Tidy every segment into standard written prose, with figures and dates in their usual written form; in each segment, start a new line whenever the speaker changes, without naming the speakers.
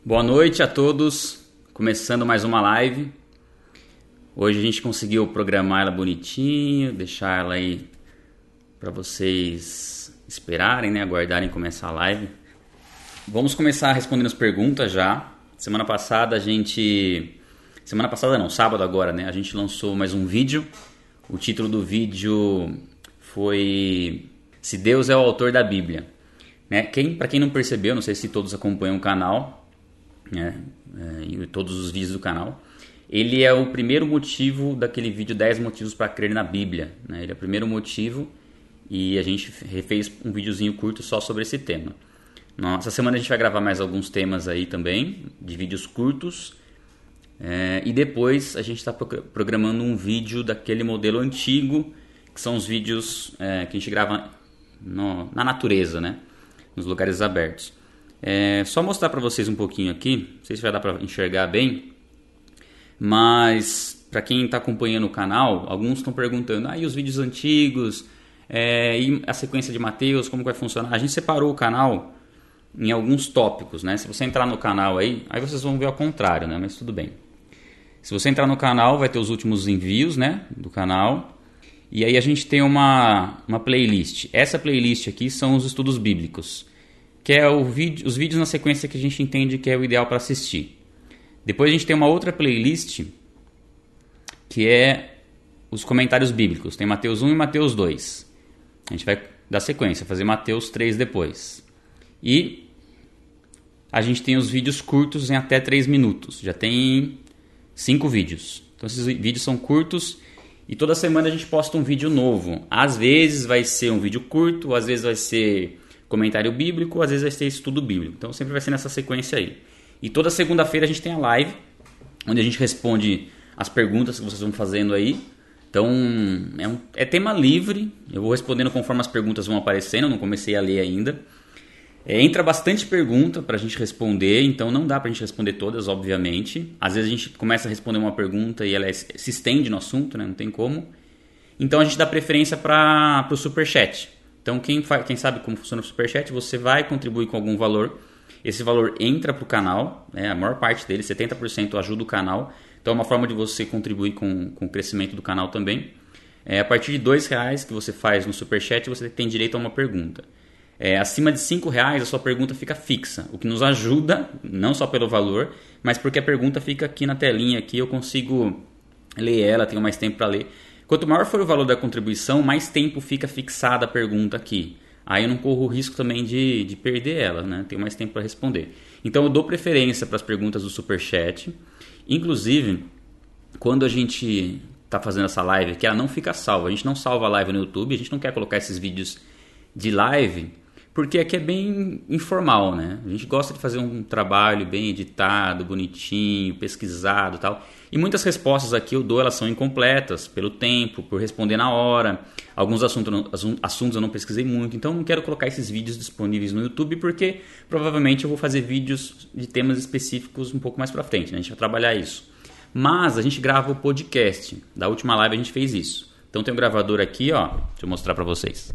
Boa noite a todos, começando mais uma live. Hoje a gente conseguiu programar ela bonitinho, deixar ela aí para vocês esperarem, né? Aguardarem começar a live. Vamos começar respondendo as perguntas já. Semana passada não, sábado agora, né? A gente lançou mais um vídeo. O título do vídeo foi Se Deus é o Autor da Bíblia. Né? Para quem não percebeu, não sei se todos acompanham o canal, e todos os vídeos do canal, ele é o primeiro motivo daquele vídeo 10 motivos para crer na Bíblia, né? Ele é o primeiro motivo e a gente refez um videozinho curto só sobre esse tema. Essa semana a gente vai gravar mais alguns temas aí também, de vídeos curtos, e depois a gente está programando um vídeo daquele modelo antigo, que são os vídeos que a gente grava na natureza, né? Nos lugares abertos. Só mostrar para vocês um pouquinho aqui, não sei se vai dar para enxergar bem, mas para quem está acompanhando o canal, alguns estão perguntando, e os vídeos antigos, e a sequência de Mateus, como vai funcionar? A gente separou o canal em alguns tópicos, né? Se você entrar no canal aí vocês vão ver ao contrário, né? Mas tudo bem. Se você entrar no canal, vai ter os últimos envios, né? Do canal, e aí a gente tem uma playlist. Essa playlist aqui são os estudos bíblicos, que é os vídeos na sequência que a gente entende que é o ideal para assistir. Depois a gente tem uma outra playlist, que é os comentários bíblicos. Tem Mateus 1 e Mateus 2. A gente vai dar sequência, fazer Mateus 3 depois. E a gente tem os vídeos curtos em até 3 minutos. Já tem 5 vídeos. Então esses vídeos são curtos e toda semana a gente posta um vídeo novo. Às vezes vai ser um vídeo curto, às vezes vai ser comentário bíblico, às vezes vai ser estudo bíblico. Então sempre vai ser nessa sequência aí. E toda segunda-feira a gente tem a live, onde a gente responde as perguntas que vocês vão fazendo aí. Então é tema livre, eu vou respondendo conforme as perguntas vão aparecendo, eu não comecei a ler ainda. Entra bastante pergunta para a gente responder, então não dá para a gente responder todas, obviamente. Às vezes a gente começa a responder uma pergunta e ela se estende no assunto, né? Não tem como. Então a gente dá preferência para o Superchat. Então quem sabe como funciona o Superchat, você vai contribuir com algum valor. Esse valor entra para o canal, né? A maior parte dele, 70% ajuda o canal. Então é uma forma de você contribuir com o crescimento do canal também. A partir de R$2 que você faz no Superchat, você tem direito a uma pergunta. Acima de R$5 a sua pergunta fica fixa, o que nos ajuda, não só pelo valor, mas porque a pergunta fica aqui na telinha, aqui eu consigo ler ela, tenho mais tempo para ler. Quanto maior for o valor da contribuição, mais tempo fica fixada a pergunta aqui. Aí eu não corro o risco também de perder ela, né? Tenho mais tempo para responder. Então eu dou preferência para as perguntas do Superchat. Inclusive, quando a gente está fazendo essa live aqui, ela não fica salva. A gente não salva a live no YouTube, a gente não quer colocar esses vídeos de live, porque aqui é bem informal, né? A gente gosta de fazer um trabalho bem editado, bonitinho, pesquisado e tal. E muitas respostas aqui eu dou, elas são incompletas pelo tempo, por responder na hora. Alguns assuntos eu não pesquisei muito, então não quero colocar esses vídeos disponíveis no YouTube, porque provavelmente eu vou fazer vídeos de temas específicos um pouco mais pra frente, né? A gente vai trabalhar isso. Mas a gente grava o podcast. Da última live a gente fez isso. Então tem um gravador aqui, ó. Deixa eu mostrar pra vocês.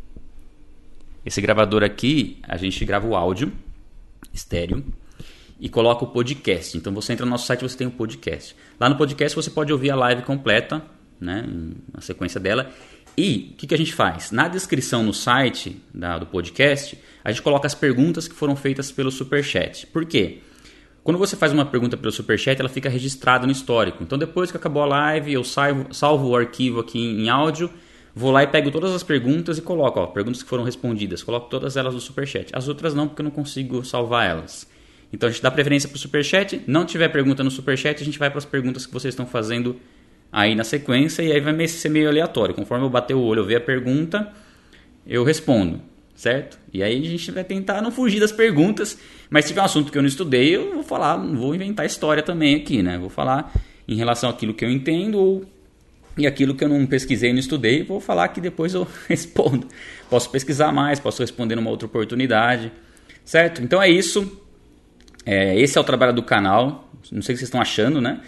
Esse gravador aqui, a gente grava o áudio estéreo e coloca o podcast. Então você entra no nosso site e você tem o podcast. Lá no podcast você pode ouvir a live completa, né, na sequência dela. E o que a gente faz? Na descrição no site do podcast, a gente coloca as perguntas que foram feitas pelo Superchat. Por quê? Quando você faz uma pergunta pelo Superchat, ela fica registrada no histórico. Então depois que acabou a live, eu salvo o arquivo aqui em áudio, vou lá e pego todas as perguntas e coloco, perguntas que foram respondidas. Coloco todas elas no Superchat. As outras não, porque eu não consigo salvar elas. Então a gente dá preferência para o Superchat. Não tiver pergunta no Superchat, a gente vai para as perguntas que vocês estão fazendo aí na sequência. E aí vai ser meio aleatório. Conforme eu bater o olho, eu ver a pergunta, eu respondo, certo? E aí a gente vai tentar não fugir das perguntas. Mas se tiver um assunto que eu não estudei, eu vou falar, não vou inventar história também aqui, né? Vou falar em relação àquilo que eu entendo e aquilo que eu não pesquisei e não estudei, vou falar que depois eu respondo. Posso pesquisar mais, posso responder numa outra oportunidade, certo? Então é isso. Esse é o trabalho do canal. Não sei o que vocês estão achando, né?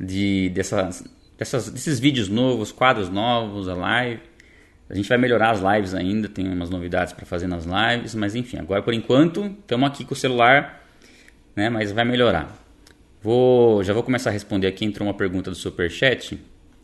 Desses vídeos novos, quadros novos, a live. A gente vai melhorar as lives ainda, tem umas novidades para fazer nas lives, mas enfim, agora por enquanto estamos aqui com o celular né? Mas vai melhorar. Já vou começar a responder aqui. Entrou uma pergunta do Superchat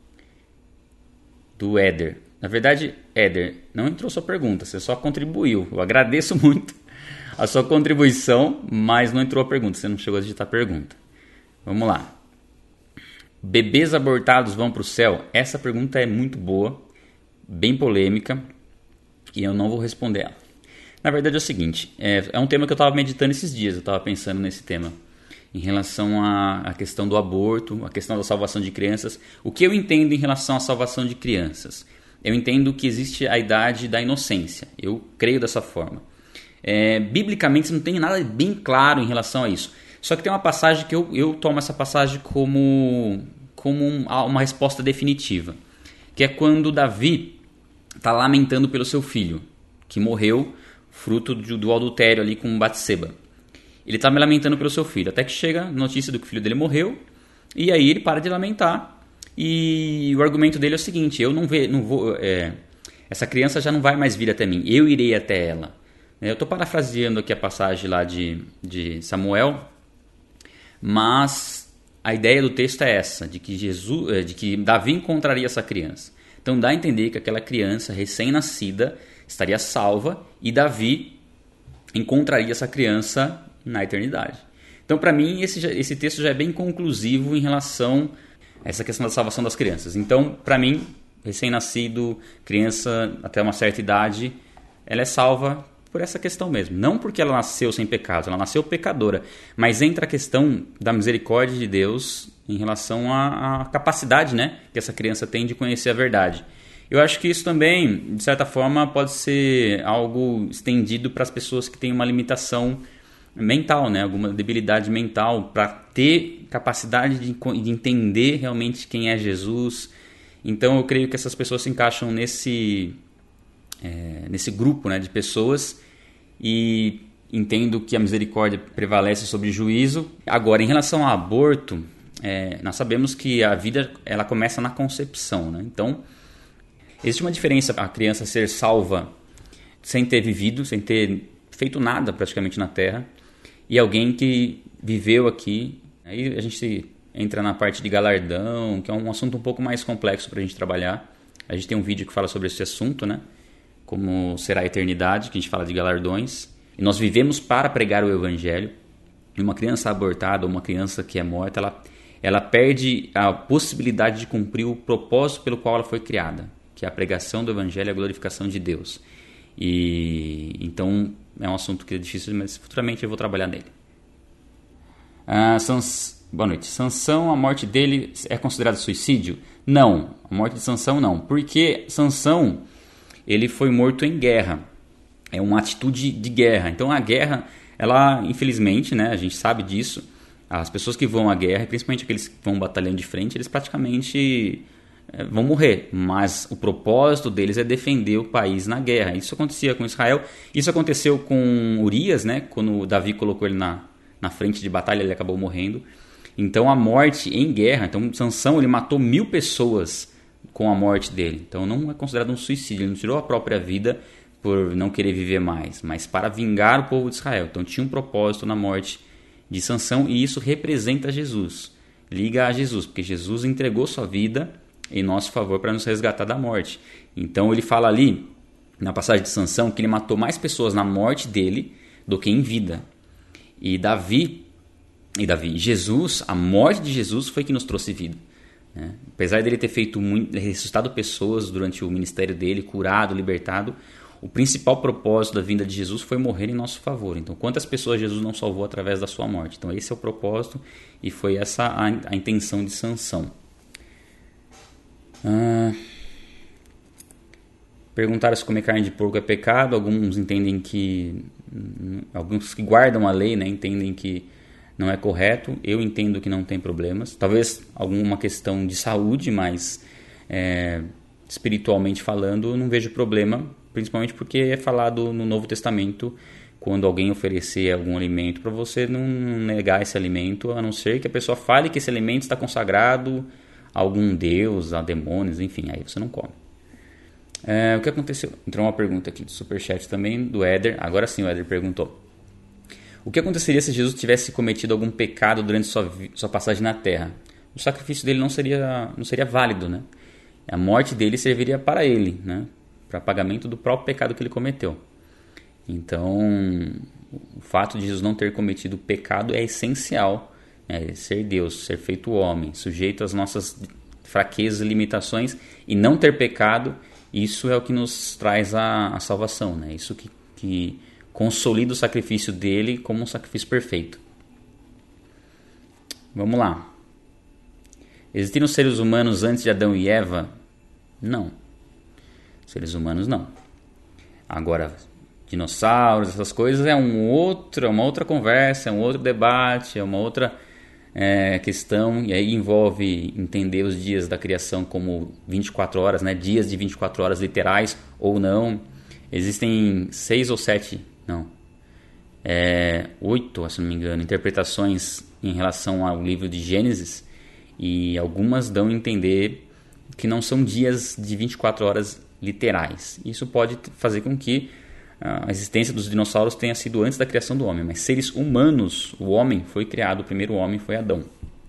do Éder. Na verdade, Éder, não entrou sua pergunta, você só contribuiu. Eu agradeço muito a sua contribuição, mas não entrou a pergunta, você não chegou a digitar a pergunta. Vamos lá. Bebês abortados vão para o céu? Essa pergunta é muito boa, bem polêmica, e eu não vou responder ela. Na verdade é o seguinte, é um tema que eu estava meditando esses dias, eu estava pensando nesse tema, em relação à questão do aborto, a questão da salvação de crianças. O que eu entendo em relação à salvação de crianças? Eu entendo que existe a idade da inocência, eu creio dessa forma. Biblicamente não tem nada bem claro em relação a isso. Só que tem uma passagem que eu tomo essa passagem como uma resposta definitiva, que é quando Davi está lamentando pelo seu filho, que morreu fruto do adultério ali com Batseba. Ele está me lamentando pelo seu filho, até que chega a notícia do que o filho dele morreu, e aí ele para de lamentar, e o argumento dele é o seguinte: essa criança já não vai mais vir até mim, eu irei até ela. Eu estou parafraseando aqui a passagem lá de Samuel, mas a ideia do texto é essa, de que Davi encontraria essa criança. Então dá a entender que aquela criança recém-nascida estaria salva e Davi encontraria essa criança na eternidade. Então, para mim, esse texto já é bem conclusivo em relação a essa questão da salvação das crianças. Então, para mim, recém-nascido, criança até uma certa idade, ela é salva por essa questão mesmo. Não porque ela nasceu sem pecado, ela nasceu pecadora. Mas entra a questão da misericórdia de Deus em relação à capacidade, né, que essa criança tem de conhecer a verdade. Eu acho que isso também, de certa forma, pode ser algo estendido para as pessoas que têm uma limitação mental, né? Alguma debilidade mental, para ter capacidade de entender realmente quem é Jesus. Então eu creio que essas pessoas se encaixam nesse grupo, né, de pessoas, e entendo que a misericórdia prevalece sobre o juízo. Agora, em relação ao aborto, nós sabemos que a vida ela começa na concepção, né? Então existe uma diferença a criança ser salva sem ter vivido, sem ter feito nada praticamente na Terra, e alguém que viveu aqui. Aí a gente entra na parte de galardão, que é um assunto um pouco mais complexo para a gente trabalhar. A gente tem um vídeo que fala sobre esse assunto, né? Como será a eternidade, que a gente fala de galardões. E nós vivemos para pregar o Evangelho. E uma criança abortada ou uma criança que é morta, ela perde a possibilidade de cumprir o propósito pelo qual ela foi criada, que é a pregação do Evangelho e a glorificação de Deus. E então é um assunto que é difícil, mas futuramente eu vou trabalhar nele. Boa noite. Sansão, a morte dele é considerada suicídio? Não, a morte de Sansão não, porque Sansão ele foi morto em guerra. É uma atitude de guerra. Então a guerra, ela infelizmente, né, a gente sabe disso, as pessoas que vão à guerra, principalmente aqueles que vão batalhando de frente, eles praticamente vão morrer, mas o propósito deles é defender o país na guerra. Isso acontecia com Israel, isso aconteceu com Urias, né? Quando Davi colocou ele na frente de batalha, ele acabou morrendo. Então a morte em guerra, então Sansão ele matou 1000 pessoas com a morte dele, então não é considerado um suicídio, ele não tirou a própria vida por não querer viver mais, mas para vingar o povo de Israel. Então tinha um propósito na morte de Sansão, e isso representa Jesus, liga a Jesus, porque Jesus entregou sua vida em nosso favor para nos resgatar da morte. Então ele fala ali na passagem de Sansão que ele matou mais pessoas na morte dele do que em vida. E Jesus, a morte de Jesus foi que nos trouxe vida, né? Apesar dele ter ressuscitado pessoas durante o ministério dele, curado, libertado, o principal propósito da vinda de Jesus foi morrer em nosso favor. Então quantas pessoas Jesus não salvou através da sua morte? Então esse é o propósito, e foi essa a intenção de Sansão. Perguntaram se comer carne de porco é pecado. Alguns que guardam a lei, né, entendem que não é correto. Eu entendo que não tem problemas. Talvez alguma questão de saúde, mas espiritualmente falando, não vejo problema, principalmente porque é falado no Novo Testamento, quando alguém oferecer algum alimento para você, não negar esse alimento, a não ser que a pessoa fale que esse alimento está consagrado a algum deus, a demônios, enfim, aí você não come. O que aconteceu? Entrou uma pergunta aqui do Superchat também, do Éder. Agora sim o Éder perguntou: O que aconteceria se Jesus tivesse cometido algum pecado durante sua passagem na Terra? O sacrifício dele não seria válido, né? A morte dele serviria para ele, né? Para pagamento do próprio pecado que ele cometeu. Então, o fato de Jesus não ter cometido pecado é essencial, né? Ser Deus, ser feito homem, sujeito às nossas fraquezas e limitações, e não ter pecado, isso é o que nos traz a salvação, né? Isso que consolida o sacrifício dele como um sacrifício perfeito. Vamos lá. Existiram seres humanos antes de Adão e Eva? Não. Seres humanos não. Agora, dinossauros, essas coisas é uma outra conversa, é um outro debate, é uma outra questão, e aí envolve entender os dias da criação como 24 horas, né? Dias de 24 horas literais ou não. Existem 6 ou 7, não, 8, se não me engano, interpretações em relação ao livro de Gênesis, e algumas dão a entender que não são dias de 24 horas literais. Isso pode fazer com que a existência dos dinossauros tenha sido antes da criação do homem, mas seres humanos, o homem foi criado, o primeiro homem foi Adão.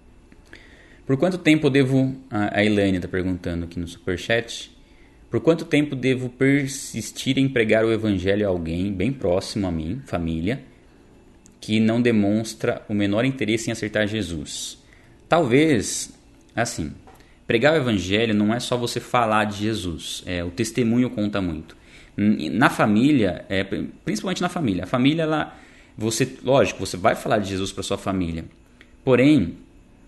Por quanto tempo devo, a Elaine está perguntando aqui no Superchat, por quanto tempo devo persistir em pregar o evangelho a alguém bem próximo a mim, família, que não demonstra o menor interesse em acertar Jesus? Talvez, assim, pregar o evangelho não é só você falar de Jesus, o testemunho conta muito. Na família, principalmente na família, a família, lógico, você vai falar de Jesus para sua família, porém,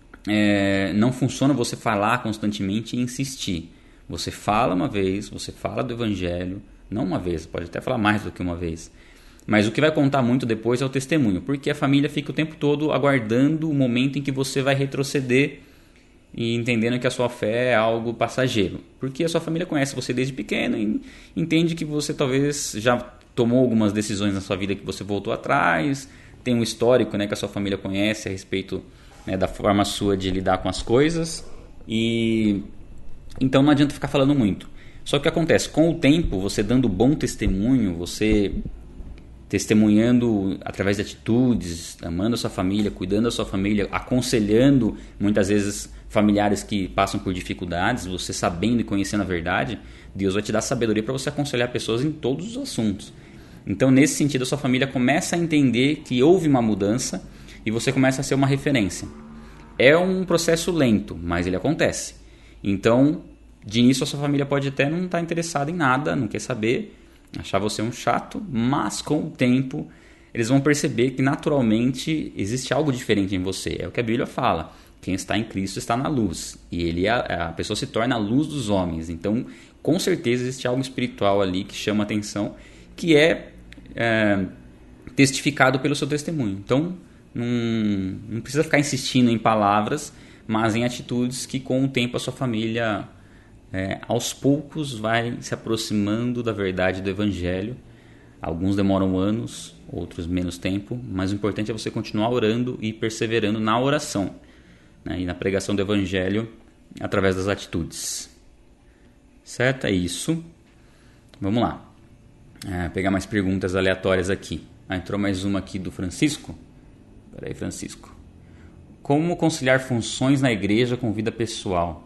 não funciona você falar constantemente e insistir. Você fala uma vez, você fala do evangelho, não uma vez, pode até falar mais do que uma vez, mas o que vai contar muito depois é o testemunho, porque a família fica o tempo todo aguardando o momento em que você vai retroceder e entendendo que a sua fé é algo passageiro, porque a sua família conhece você desde pequeno e entende que você talvez já tomou algumas decisões na sua vida que você voltou atrás, tem um histórico, né, que a sua família conhece a respeito, né, da forma sua de lidar com as coisas, e então não adianta ficar falando muito. Só que o que acontece, com o tempo, você dando bom testemunho, você testemunhando através de atitudes, amando a sua família, cuidando da sua família, aconselhando muitas vezes familiares que passam por dificuldades, você sabendo e conhecendo a verdade, Deus vai te dar sabedoria para você aconselhar pessoas em todos os assuntos. Então, nesse sentido, a sua família começa a entender que houve uma mudança e você começa a ser uma referência. É um processo lento, mas ele acontece. Então, de início, a sua família pode até não estar interessada em nada, não quer saber, achar você um chato, mas com o tempo eles vão perceber que naturalmente existe algo diferente em você. É o que a Bíblia fala. Quem está em Cristo está na luz. E a pessoa se torna a luz dos homens. Então, com certeza, existe algo espiritual ali que chama atenção, que é testificado pelo seu testemunho. Então, não precisa ficar insistindo em palavras, mas em atitudes que com o tempo a sua família aos poucos vai se aproximando da verdade do Evangelho. Alguns demoram anos, outros menos tempo, mas o importante é você continuar orando e perseverando na oração, né, e na pregação do Evangelho através das atitudes. Certo? É isso. Vamos lá. Pegar mais perguntas aleatórias aqui. Entrou mais uma aqui do Francisco. Espera aí, Francisco. Como conciliar funções na igreja com vida pessoal?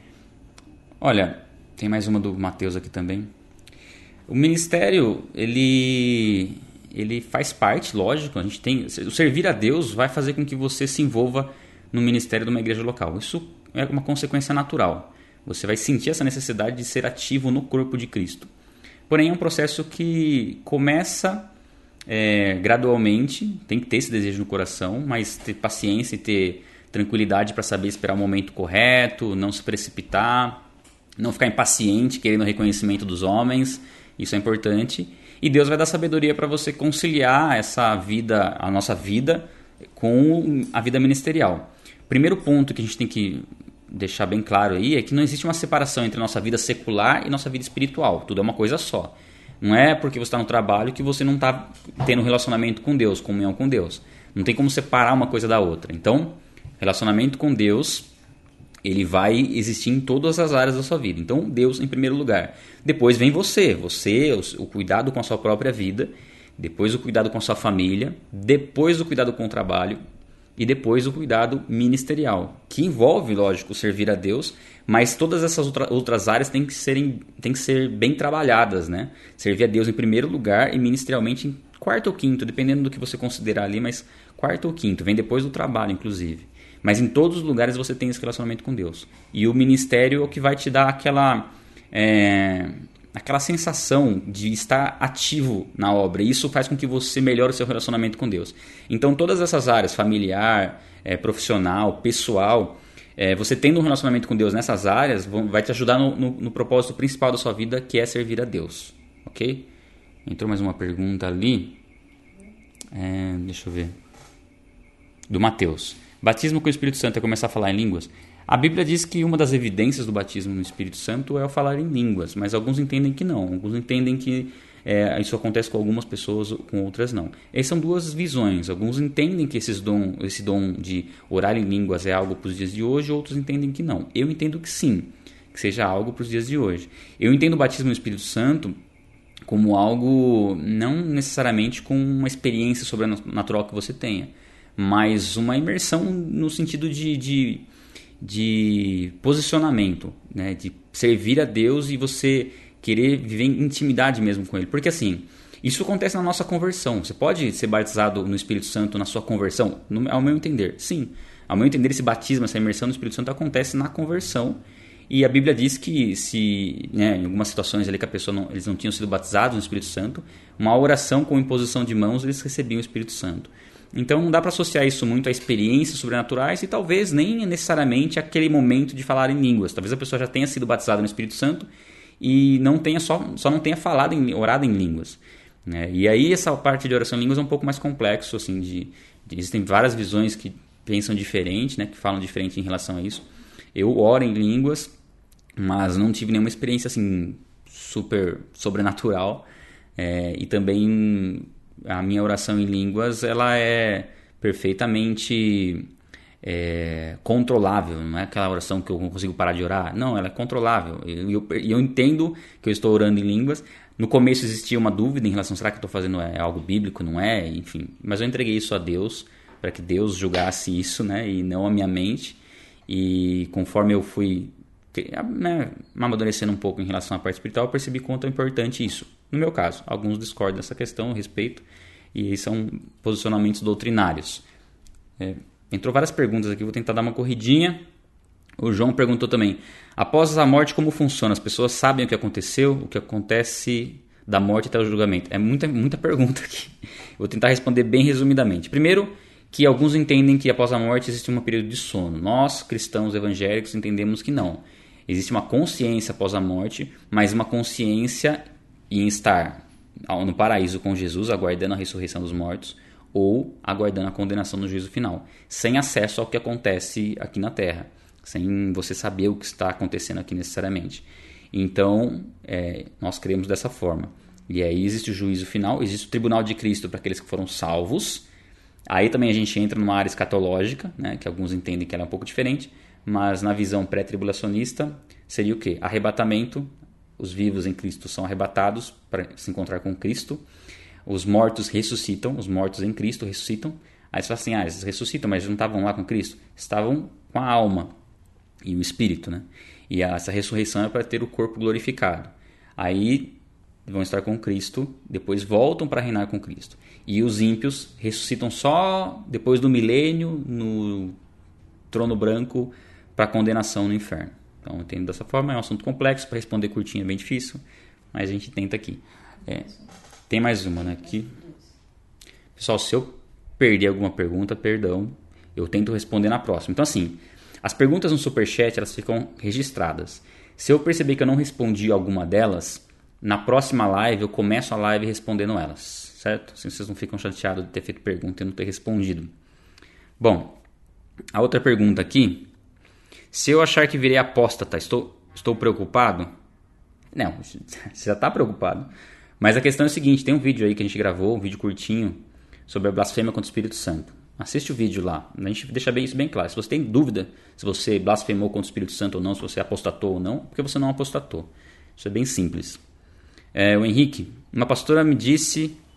Olha, tem mais uma do Mateus aqui também. O ministério, ele faz parte, lógico, o servir a Deus vai fazer com que você se envolva no ministério de uma igreja local. Isso é uma consequência natural. Você vai sentir essa necessidade de ser ativo no corpo de Cristo. Porém, é um processo que começa gradualmente, tem que ter esse desejo no coração, mas ter paciência e ter tranquilidade para saber esperar o momento correto, não se precipitar, não ficar impaciente querendo o reconhecimento dos homens. Isso é importante. E Deus vai dar sabedoria para você conciliar essa vida, a nossa vida, com a vida ministerial. O primeiro ponto que a gente tem que deixar bem claro aí é que não existe uma separação entre nossa vida secular e nossa vida espiritual. Tudo é uma coisa só. Não é porque você está no trabalho que você não está tendo um relacionamento com Deus, comunhão com Deus. Não tem como separar uma coisa da outra. Então, relacionamento com Deus, ele vai existir em todas as áreas da sua vida. Então, Deus em primeiro lugar. Depois vem você, o cuidado com a sua própria vida, depois o cuidado com a sua família, depois o cuidado com o trabalho e depois o cuidado ministerial, que envolve, lógico, servir a Deus, mas todas essas outras áreas têm que ser bem trabalhadas, né? Servir a Deus em primeiro lugar e ministerialmente em quarto ou quinto, dependendo do que você considerar ali, mas quarto ou quinto, vem depois do trabalho, inclusive. Mas em todos os lugares você tem esse relacionamento com Deus. E o ministério é o que vai te dar aquela sensação de estar ativo na obra. E isso faz com que você melhore o seu relacionamento com Deus. Então todas essas áreas, familiar, profissional, pessoal, você tendo um relacionamento com Deus nessas áreas, vai te ajudar no propósito principal da sua vida, que é servir a Deus. Ok? Entrou mais uma pergunta ali. Deixa eu ver. Do Mateus. Batismo com o Espírito Santo é começar a falar em línguas? A Bíblia diz que uma das evidências do batismo no Espírito Santo é o falar em línguas, mas alguns entendem que não. Alguns entendem que isso acontece com algumas pessoas, com outras não. Essas são duas visões. Alguns entendem que esse dom de orar em línguas é algo para os dias de hoje, outros entendem que não. Eu entendo que sim, que seja algo para os dias de hoje. Eu entendo o batismo no Espírito Santo como algo não necessariamente com uma experiência sobrenatural que você tenha, mas uma imersão no sentido de posicionamento, né? De servir a Deus e você querer viver em intimidade mesmo com Ele. Porque assim, isso acontece na nossa conversão. Você pode ser batizado no Espírito Santo na sua conversão? Ao meu entender, sim. Ao meu entender, esse batismo, essa imersão no Espírito Santo acontece na conversão. E a Bíblia diz que se, em algumas situações ali que eles não tinham sido batizados no Espírito Santo, uma oração com imposição de mãos, eles recebiam o Espírito Santo. Então não dá para associar isso muito a experiências sobrenaturais e talvez nem necessariamente aquele momento de falar em línguas. Talvez a pessoa já tenha sido batizada no Espírito Santo e não tenha só não tenha orado em línguas. Né? E aí essa parte de oração em línguas é um pouco mais complexo. Assim, existem várias visões que pensam diferente, né, que falam diferente em relação a isso. Eu oro em línguas, mas não tive nenhuma experiência assim, super sobrenatural. E também a minha oração em línguas ela é perfeitamente controlável. Não é aquela oração que eu não consigo parar de orar. Não, ela é controlável. E eu entendo que eu estou orando em línguas. No começo existia uma dúvida em relação, será que eu estou fazendo algo bíblico? Não é? Enfim, mas eu entreguei isso a Deus, para que Deus julgasse isso, né? E não a minha mente. E conforme eu fui amadurecendo um pouco em relação à parte espiritual, eu percebi quanto é importante isso. No meu caso, alguns discordam dessa questão, eu respeito, e são posicionamentos doutrinários. Entrou várias perguntas aqui, vou tentar dar uma corridinha. O João perguntou também, após a morte como funciona? As pessoas sabem o que aconteceu, o que acontece da morte até o julgamento? É muita pergunta aqui. Vou tentar responder bem resumidamente. Primeiro, que alguns entendem que após a morte existe um período de sono. Nós, cristãos evangélicos, entendemos que não. Existe uma consciência após a morte, mas uma consciência em estar no paraíso com Jesus, aguardando a ressurreição dos mortos, ou aguardando a condenação no juízo final, sem acesso ao que acontece aqui na Terra, sem você saber o que está acontecendo aqui necessariamente. Então, nós cremos dessa forma. E aí existe o juízo final, existe o tribunal de Cristo para aqueles que foram salvos. Aí também a gente entra numa área escatológica, né, que alguns entendem que ela é um pouco diferente, mas na visão pré-tribulacionista seria o quê? Arrebatamento, os vivos em Cristo são arrebatados para se encontrar com Cristo, os mortos ressuscitam, os mortos em Cristo ressuscitam. Aí você fala assim, eles ressuscitam, mas não estavam lá com Cristo? Estavam com a alma e o espírito, né? E essa ressurreição é para ter o corpo glorificado. Aí vão estar com Cristo, depois voltam para reinar com Cristo. E os ímpios ressuscitam só depois do milênio, no trono branco, para condenação no inferno. Então, eu entendo dessa forma, é um assunto complexo, para responder curtinho é bem difícil, mas a gente tenta aqui. Tem mais uma, né? Aqui. Pessoal, se eu perder alguma pergunta, perdão, eu tento responder na próxima. Então, assim, as perguntas no Superchat, elas ficam registradas. Se eu perceber que eu não respondi alguma delas, na próxima live eu começo a live respondendo elas, certo? Assim vocês não ficam chateados de ter feito pergunta e não ter respondido. Bom, a outra pergunta aqui. Se eu achar que virei apóstata, estou preocupado? Não, você já está preocupado. Mas a questão é a seguinte, tem um vídeo aí que a gente gravou, um vídeo curtinho, sobre a blasfêmia contra o Espírito Santo. Assiste o vídeo lá, a gente deixa isso bem claro. Se você tem dúvida se você blasfemou contra o Espírito Santo ou não, se você apostatou ou não, porque você não apostatou. Isso é bem simples. O Henrique, uma pastora me disse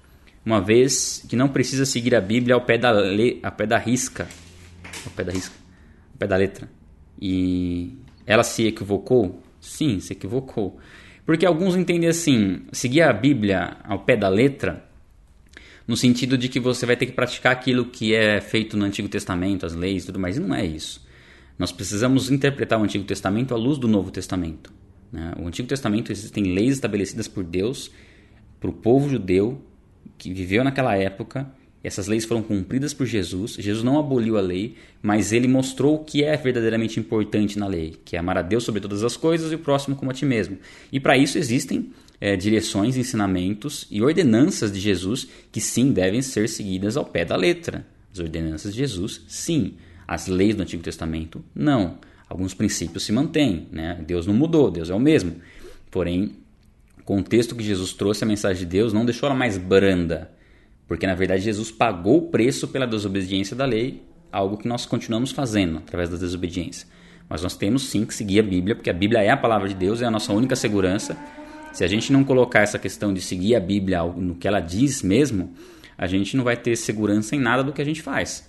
uma vez que não precisa seguir a Bíblia ao pé da risca, ao pé da letra. E ela se equivocou? Sim, se equivocou. Porque alguns entendem assim, seguir a Bíblia ao pé da letra, no sentido de que você vai ter que praticar aquilo que é feito no Antigo Testamento, as leis e tudo mais. E não é isso. Nós precisamos interpretar o Antigo Testamento à luz do Novo Testamento. Né? O Antigo Testamento existem leis estabelecidas por Deus para o povo judeu que viveu naquela época. Essas leis foram cumpridas por Jesus. Jesus não aboliu a lei, mas ele mostrou o que é verdadeiramente importante na lei, que é amar a Deus sobre todas as coisas e o próximo como a ti mesmo. E para isso existem direções, ensinamentos e ordenanças de Jesus que sim devem ser seguidas ao pé da letra. As ordenanças de Jesus, sim. As leis do Antigo Testamento, não. Alguns princípios se mantêm, né? Deus não mudou, Deus é o mesmo. Porém, o contexto que Jesus trouxe, a mensagem de Deus, não deixou ela mais branda. Porque, na verdade, Jesus pagou o preço pela desobediência da lei, algo que nós continuamos fazendo através da desobediência. Mas nós temos sim que seguir a Bíblia, porque a Bíblia é a palavra de Deus, é a nossa única segurança. Se a gente não colocar essa questão de seguir a Bíblia no que ela diz mesmo, a gente não vai ter segurança em nada do que a gente faz.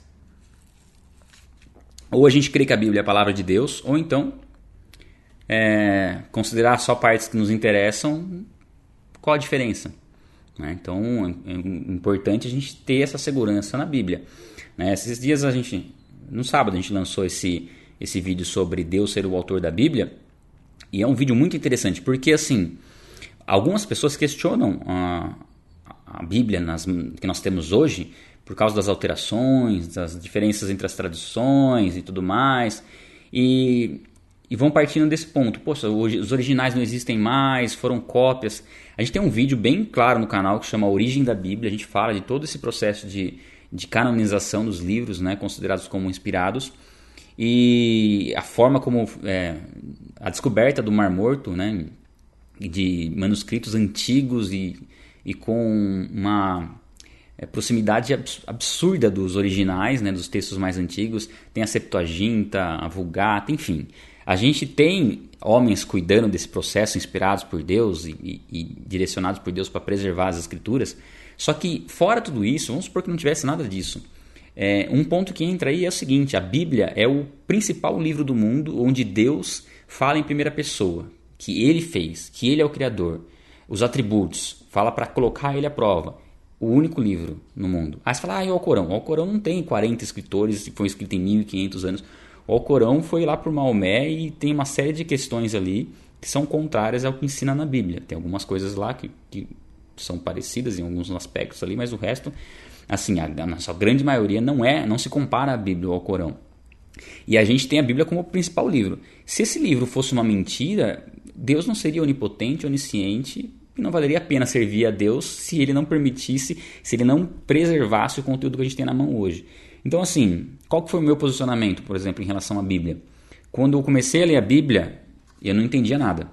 Ou a gente crê que a Bíblia é a palavra de Deus, ou então considerar só partes que nos interessam. Qual a diferença? Né? Então é importante a gente ter essa segurança na Bíblia. Né? Esses dias no sábado a gente lançou esse vídeo sobre Deus ser o autor da Bíblia, e é um vídeo muito interessante, porque assim, algumas pessoas questionam a Bíblia que nós temos hoje por causa das alterações, das diferenças entre as traduções e tudo mais, e vão partindo desse ponto. Poxa, os originais não existem mais, foram cópias. A gente tem um vídeo bem claro no canal que chama A Origem da Bíblia. A gente fala de todo esse processo de canonização dos livros, né, considerados como inspirados, e a forma como a descoberta do Mar Morto, né, de manuscritos antigos e com uma proximidade absurda dos originais, né, dos textos mais antigos. Tem a Septuaginta, a Vulgata, enfim. A gente tem homens cuidando desse processo, inspirados por Deus e direcionados por Deus para preservar as Escrituras. Só que, fora tudo isso, vamos supor que não tivesse nada disso. Um ponto que entra aí é o seguinte: a Bíblia é o principal livro do mundo onde Deus fala em primeira pessoa, que Ele fez, que Ele é o Criador. Os atributos, fala para colocar Ele à prova. O único livro no mundo. Aí você fala, e o Alcorão? O Alcorão não tem 40 escritores, foi escrito em 1500 anos. O Alcorão foi lá por Maomé e tem uma série de questões ali que são contrárias ao que ensina na Bíblia. Tem algumas coisas lá que são parecidas em alguns aspectos ali, mas o resto, assim, a sua grande maioria não se compara à Bíblia ou ao Alcorão. E a gente tem a Bíblia como o principal livro. Se esse livro fosse uma mentira, Deus não seria onipotente, onisciente, e não valeria a pena servir a Deus se Ele não permitisse, se Ele não preservasse o conteúdo que a gente tem na mão hoje. Então, assim, qual que foi o meu posicionamento, por exemplo, em relação à Bíblia? Quando eu comecei a ler a Bíblia, eu não entendia nada.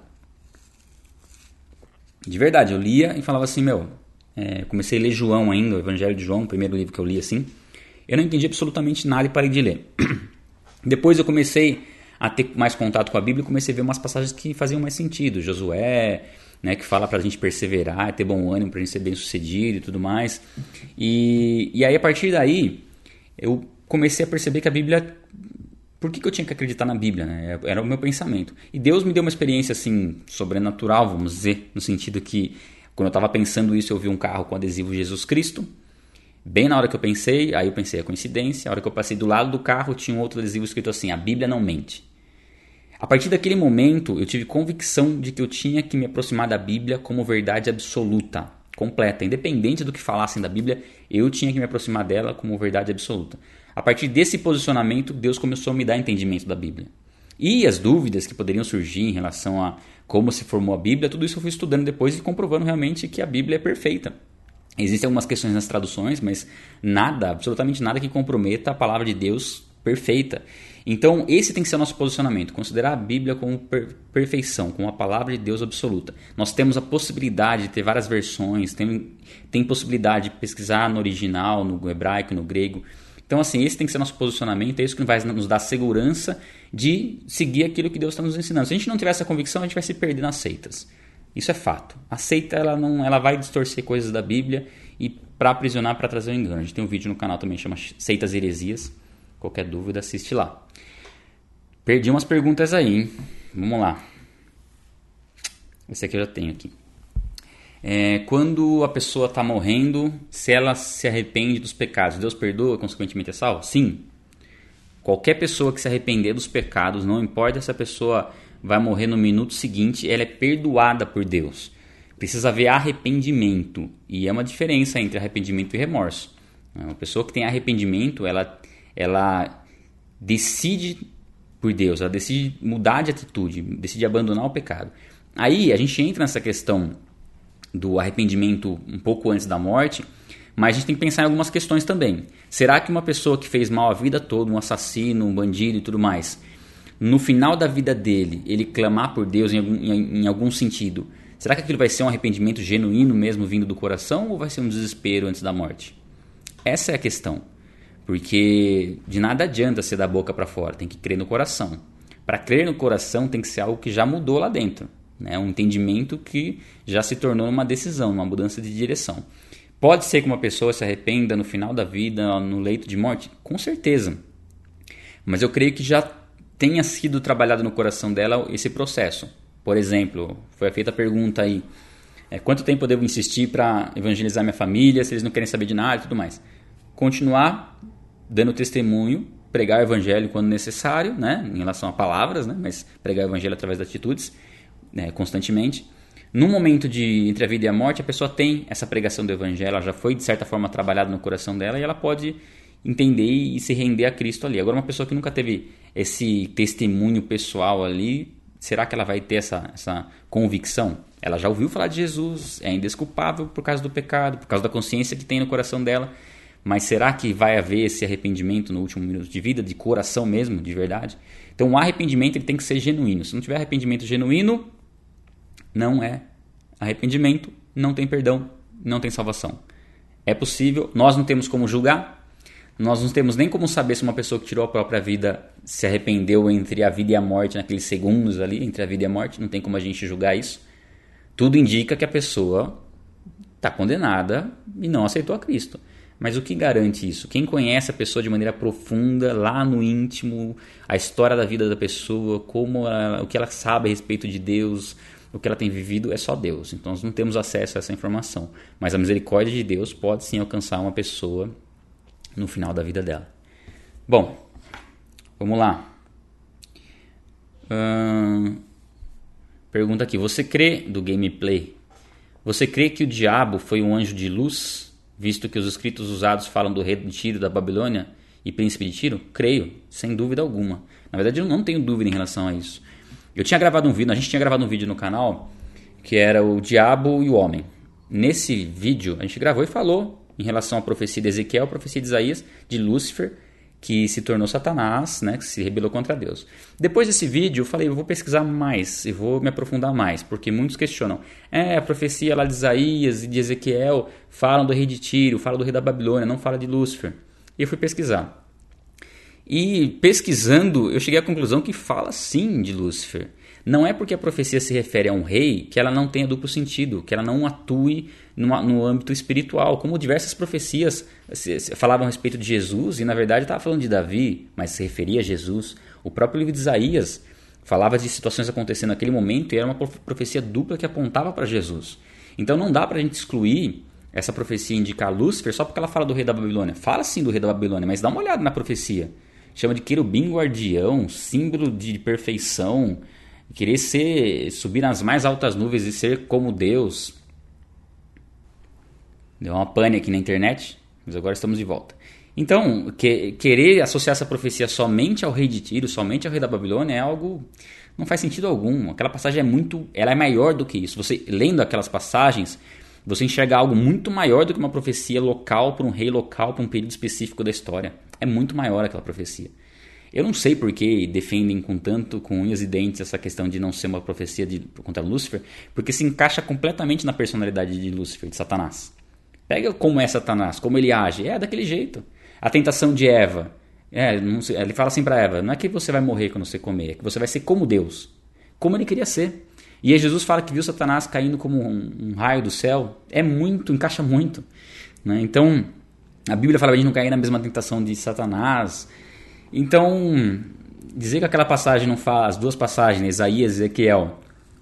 De verdade, eu lia e falava assim, comecei a ler João ainda, o Evangelho de João, o primeiro livro que eu li assim. Eu não entendi absolutamente nada e parei de ler. Depois eu comecei a ter mais contato com a Bíblia e comecei a ver umas passagens que faziam mais sentido. Josué, né, que fala pra gente perseverar, ter bom ânimo, pra gente ser bem sucedido e tudo mais. E aí, a partir daí, eu comecei a perceber que a Bíblia... Por que eu tinha que acreditar na Bíblia? Né? Era o meu pensamento. E Deus me deu uma experiência assim, sobrenatural, vamos dizer, no sentido que, quando eu estava pensando isso, eu vi um carro com adesivo Jesus Cristo. Bem na hora que eu pensei, aí eu pensei, a coincidência. A hora que eu passei do lado do carro, tinha um outro adesivo escrito assim, a Bíblia não mente. A partir daquele momento, eu tive convicção de que eu tinha que me aproximar da Bíblia como verdade absoluta, completa. Independente do que falassem da Bíblia, eu tinha que me aproximar dela como verdade absoluta. A partir desse posicionamento, Deus começou a me dar entendimento da Bíblia. E as dúvidas que poderiam surgir em relação a como se formou a Bíblia, tudo isso eu fui estudando depois e comprovando realmente que a Bíblia é perfeita. Existem algumas questões nas traduções, mas nada, absolutamente nada que comprometa a palavra de Deus perfeita. Então, esse tem que ser o nosso posicionamento, considerar a Bíblia como perfeição, como a palavra de Deus absoluta. Nós temos a possibilidade de ter várias versões, tem possibilidade de pesquisar no original, no hebraico, no grego. Então, assim, esse tem que ser nosso posicionamento, é isso que vai nos dar segurança de seguir aquilo que Deus está nos ensinando. Se a gente não tiver essa convicção, a gente vai se perder nas seitas. Isso é fato. A seita, ela vai distorcer coisas da Bíblia e para aprisionar, para trazer o engano. A gente tem um vídeo no canal também, chama Seitas e Heresias. Qualquer dúvida, assiste lá. Perdi umas perguntas aí, hein? Vamos lá. Esse aqui eu já tenho aqui. Quando a pessoa está morrendo, se ela se arrepende dos pecados, Deus perdoa, consequentemente é salvo? Sim. Qualquer pessoa que se arrepender dos pecados, não importa se a pessoa vai morrer no minuto seguinte, ela é perdoada por Deus. Precisa haver arrependimento. E é uma diferença entre arrependimento e remorso. Uma pessoa que tem arrependimento, ela decide por Deus, ela decide mudar de atitude, decide abandonar o pecado. Aí a gente entra nessa questão do arrependimento um pouco antes da morte, mas a gente tem que pensar em algumas questões também. Será que uma pessoa que fez mal a vida toda, um assassino, um bandido e tudo mais, no final da vida dele, ele clamar por Deus em algum sentido, será que aquilo vai ser um arrependimento genuíno mesmo vindo do coração ou vai ser um desespero antes da morte? Essa é a questão. Porque de nada adianta ser da boca para fora, tem que crer no coração. Para crer no coração tem que ser algo que já mudou lá dentro. Um entendimento que já se tornou uma decisão, uma mudança de direção. Pode ser que uma pessoa se arrependa no final da vida, no leito de morte? Com certeza. Mas eu creio que já tenha sido trabalhado no coração dela esse processo. Por exemplo, foi feita a pergunta aí, quanto tempo eu devo insistir para evangelizar minha família, se eles não querem saber de nada e tudo mais. Continuar dando testemunho, pregar o evangelho quando necessário, em relação a palavras, mas pregar o evangelho através das atitudes, constantemente. No momento entre a vida e a morte, a pessoa tem essa pregação do evangelho, ela já foi de certa forma trabalhada no coração dela e ela pode entender e se render a Cristo ali. Agora, uma pessoa que nunca teve esse testemunho pessoal ali, será que ela vai ter essa convicção? Ela já ouviu falar de Jesus, é indesculpável por causa do pecado, por causa da consciência que tem no coração dela, mas será que vai haver esse arrependimento no último minuto de vida, de coração mesmo, de verdade? Então, o arrependimento ele tem que ser genuíno. Se não tiver arrependimento genuíno, não é arrependimento, não tem perdão, não tem salvação. É possível, nós não temos como julgar, nós não temos nem como saber se uma pessoa que tirou a própria vida se arrependeu entre a vida e a morte, naqueles segundos ali, entre a vida e a morte, não tem como a gente julgar isso. Tudo indica que a pessoa está condenada e não aceitou a Cristo. Mas o que garante isso? Quem conhece a pessoa de maneira profunda, lá no íntimo, a história da vida da pessoa, o que ela sabe a respeito de Deus, o que ela tem vivido, é só Deus. Então nós não temos acesso a essa informação. Mas a misericórdia de Deus pode sim alcançar uma pessoa no final da vida dela. Bom, vamos lá. Pergunta aqui. Você crê, do gameplay, você crê que o diabo foi um anjo de luz, visto que os escritos usados falam do rei de Tiro da Babilônia e príncipe de Tiro? Creio, sem dúvida alguma. Na verdade, eu não tenho dúvida em relação a isso. A gente tinha gravado um vídeo no canal que era o diabo e o homem. Nesse vídeo, a gente gravou e falou em relação à profecia de Ezequiel, a profecia de Isaías, de Lúcifer, que se tornou Satanás, que se rebelou contra Deus. Depois desse vídeo, eu falei, eu vou pesquisar mais e vou me aprofundar mais, porque muitos questionam. A profecia lá de Isaías e de Ezequiel falam do rei de Tiro, falam do rei da Babilônia, não fala de Lúcifer. E eu fui pesquisar. E pesquisando, eu cheguei à conclusão que fala sim de Lúcifer. Não é porque a profecia se refere a um rei que ela não tenha duplo sentido, que ela não atue no âmbito espiritual, como diversas profecias falavam a respeito de Jesus e na verdade estava falando de Davi, mas se referia a Jesus. O próprio livro de Isaías falava de situações acontecendo naquele momento e era uma profecia dupla que apontava para Jesus. Então não dá para a gente excluir essa profecia e indicar Lúcifer só porque ela fala do rei da Babilônia. Fala sim do rei da Babilônia, mas dá uma olhada na profecia. Chama de querubim guardião, símbolo de perfeição, querer subir nas mais altas nuvens e ser como Deus. Deu uma pane aqui na internet, mas agora estamos de volta. Então, querer associar essa profecia somente ao rei de Tiro, somente ao rei da Babilônia, é algo... não faz sentido algum. Aquela passagem ela é maior do que isso. Você, lendo aquelas passagens, você enxerga algo muito maior do que uma profecia local para um rei local, para um período específico da história. É muito maior aquela profecia. Eu não sei por que defendem com unhas e dentes essa questão de não ser uma profecia contra Lúcifer, porque se encaixa completamente na personalidade de Lúcifer, de Satanás. Pega como é Satanás, como ele age, é daquele jeito. A tentação de Eva, ele fala assim para Eva, não é que você vai morrer quando você comer, é que você vai ser como Deus, como ele queria ser. E aí Jesus fala que viu Satanás caindo como um raio do céu, encaixa muito. né? Então, a Bíblia fala pra gente não cair na mesma tentação de Satanás. Então, dizer que aquela passagem não fala, as duas passagens, né, Isaías e Ezequiel,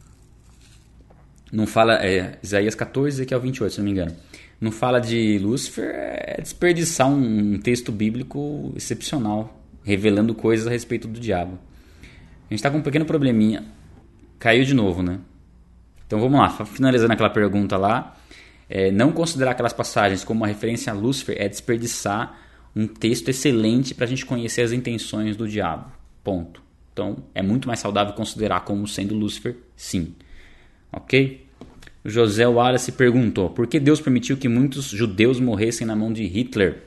não fala, Isaías 14 e Ezequiel 28, se não me engano, não fala de Lúcifer, é desperdiçar um texto bíblico excepcional, revelando coisas a respeito do diabo. A gente está com um pequeno probleminha. Caiu de novo, né? Então vamos lá, finalizando aquela pergunta lá. Não considerar aquelas passagens como uma referência a Lúcifer é desperdiçar um texto excelente para a gente conhecer as intenções do diabo. Ponto. Então é muito mais saudável considerar como sendo Lúcifer, sim. Ok? O José Wallace perguntou: por que Deus permitiu que muitos judeus morressem na mão de Hitler?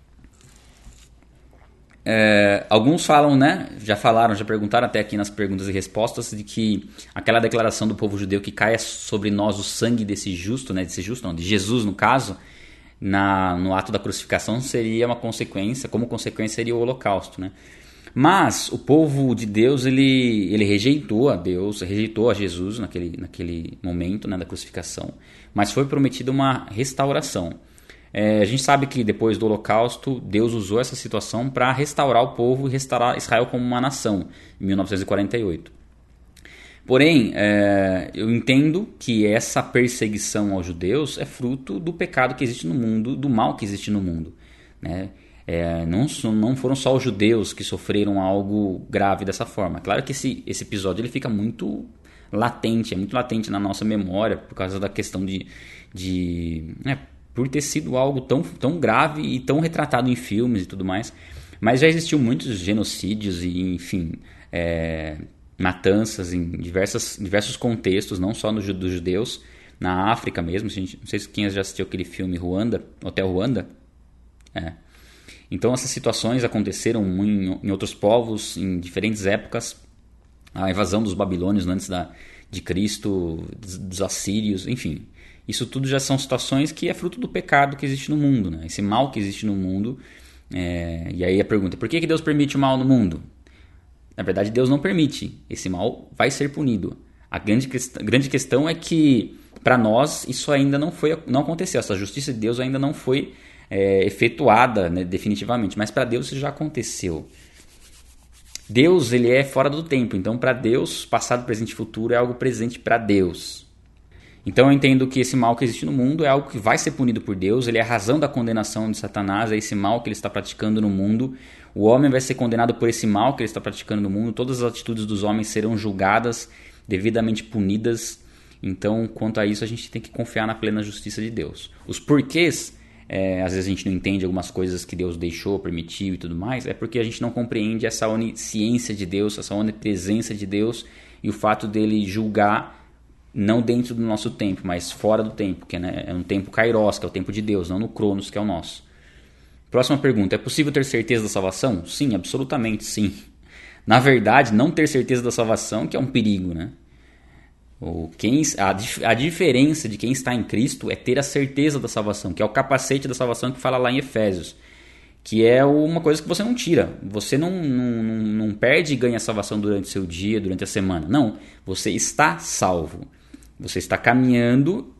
Alguns falam, né? Já perguntaram até aqui nas perguntas e respostas, de que aquela declaração do povo judeu que caia sobre nós o sangue desse justo, né? De Jesus no caso, no ato da crucificação seria uma consequência, como consequência seria o holocausto, né? Mas o povo de Deus, ele rejeitou a Deus, rejeitou a Jesus naquele momento, né, da crucificação, mas foi prometida uma restauração. A gente sabe que depois do holocausto, Deus usou essa situação para restaurar o povo e restaurar Israel como uma nação, em 1948. Porém, eu entendo que essa perseguição aos judeus é fruto do pecado que existe no mundo, do mal que existe no mundo, né? Não foram só os judeus que sofreram algo grave dessa forma. Claro que esse episódio ele fica muito latente, é muito latente na nossa memória por causa da questão por ter sido algo tão grave e tão retratado em filmes e tudo mais. Mas já existiu muitos genocídios e, enfim, matanças em diversos contextos, não só dos judeus, na África mesmo. Não sei se quem já assistiu aquele filme Ruanda, Hotel Ruanda. Então essas situações aconteceram em outros povos, em diferentes épocas. A invasão dos babilônios antes de Cristo, dos assírios, enfim. Isso tudo já são situações que é fruto do pecado que existe no mundo, né? Esse mal que existe no mundo. E aí a pergunta: por que Deus permite o mal no mundo? Na verdade, Deus não permite. Esse mal vai ser punido. A grande questão é que, para nós, isso ainda não aconteceu. Essa justiça de Deus ainda não foi efetuada, né, definitivamente, mas para Deus isso já aconteceu. Deus, ele é fora do tempo, então para Deus, passado, presente e futuro é algo presente para Deus. Então eu entendo que esse mal que existe no mundo é algo que vai ser punido por Deus, ele é a razão da condenação de Satanás, é esse mal que ele está praticando no mundo. O homem vai ser condenado por esse mal que ele está praticando no mundo, todas as atitudes dos homens serão julgadas, devidamente punidas. Então, quanto a isso, a gente tem que confiar na plena justiça de Deus. Os porquês, às vezes a gente não entende algumas coisas que Deus deixou, permitiu e tudo mais, é porque a gente não compreende essa onisciência de Deus, essa onipresença de Deus e o fato dele julgar não dentro do nosso tempo, mas fora do tempo, que é um tempo kairos, que é o tempo de Deus, não no cronos, que é o nosso. Próxima pergunta: é possível ter certeza da salvação? Sim, absolutamente sim. Na verdade, não ter certeza da salvação que é um perigo, né? A diferença de quem está em Cristo é ter a certeza da salvação, que é o capacete da salvação que fala lá em Efésios, que é uma coisa que você não tira. Você não perde e ganha a salvação durante o seu dia, durante a semana. Não, você está salvo. Você está caminhando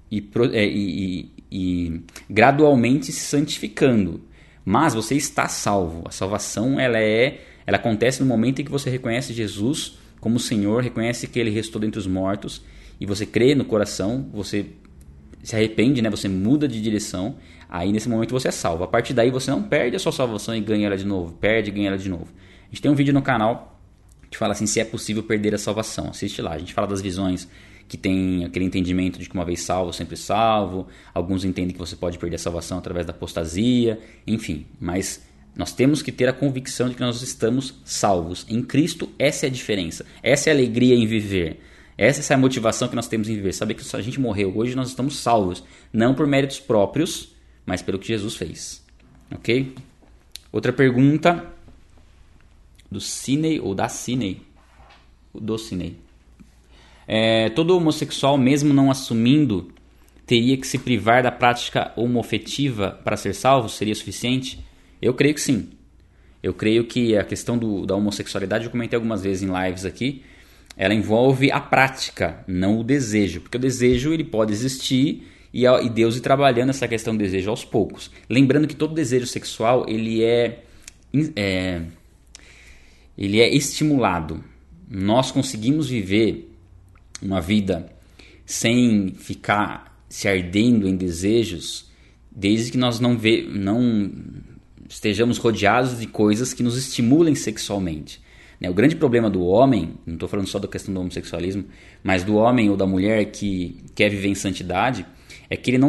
e gradualmente se santificando. Mas você está salvo. A salvação ela acontece no momento em que você reconhece Jesus como Senhor, reconhece que Ele ressuscitou dentre os mortos, e você crê no coração, você se arrepende, né? Você muda de direção, aí nesse momento você é salvo. A partir daí você não perde a sua salvação e ganha ela de novo, perde e ganha ela de novo. A gente tem um vídeo no canal que fala assim, se é possível perder a salvação. Assiste lá, a gente fala das visões que tem aquele entendimento de que uma vez salvo, sempre salvo. Alguns entendem que você pode perder a salvação através da apostasia, enfim. Mas nós temos que ter a convicção de que nós estamos salvos. Em Cristo, essa é a diferença. Essa é a alegria em viver. Essa é a motivação que nós temos em viver. Saber que se a gente morreu hoje, nós estamos salvos. Não por méritos próprios, mas pelo que Jesus fez. Ok? Outra pergunta do Ciney, ou da Ciney. Do Ciney. Todo homossexual, mesmo não assumindo, teria que se privar da prática homoafetiva para ser salvo? Seria suficiente? Eu creio que sim. Eu creio que a questão da homossexualidade, eu comentei algumas vezes em lives aqui, ela envolve a prática, não o desejo. Porque o desejo ele pode existir e Deus ir trabalhando essa questão do desejo aos poucos. Lembrando que todo desejo sexual ele é estimulado. Nós conseguimos viver uma vida sem ficar se ardendo em desejos, desde que nós não estejamos rodeados de coisas que nos estimulem sexualmente. O grande problema do homem, não estou falando só da questão do homossexualismo, mas do homem ou da mulher que quer viver em santidade, é que ele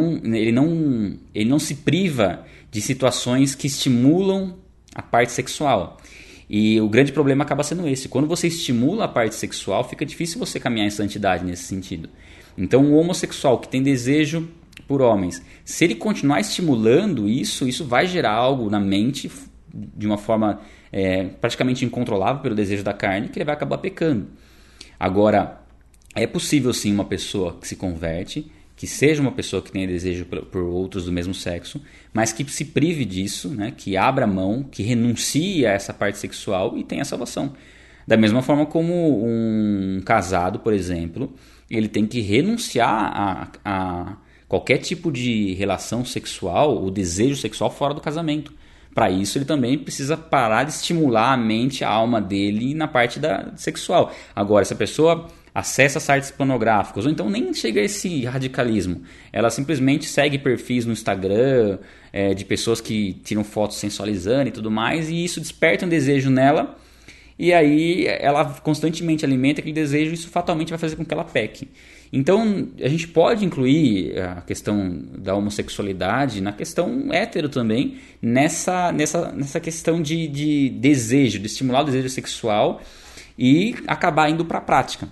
não se priva de situações que estimulam a parte sexual. E o grande problema acaba sendo esse. Quando você estimula a parte sexual, fica difícil você caminhar em santidade nesse sentido. Então, o homossexual que tem desejo por homens, se ele continuar estimulando isso vai gerar algo na mente de uma forma praticamente incontrolável pelo desejo da carne, que ele vai acabar pecando. Agora, é possível sim uma pessoa que se converte, que seja uma pessoa que tenha desejo por outros do mesmo sexo, mas que se prive disso, né? Que abra mão, que renuncie a essa parte sexual e tenha salvação. Da mesma forma como um casado, por exemplo, ele tem que renunciar a qualquer tipo de relação sexual ou desejo sexual fora do casamento. Para isso, ele também precisa parar de estimular a mente, a alma dele na parte sexual. Agora, se a pessoa acessa sites pornográficos, ou então nem chega a esse radicalismo, ela simplesmente segue perfis no Instagram de pessoas que tiram fotos sensualizando e tudo mais, e isso desperta um desejo nela, e aí ela constantemente alimenta aquele desejo, e isso fatalmente vai fazer com que ela peque. Então, a gente pode incluir a questão da homossexualidade na questão hétero também, nessa questão de desejo, de estimular o desejo sexual e acabar indo para a prática.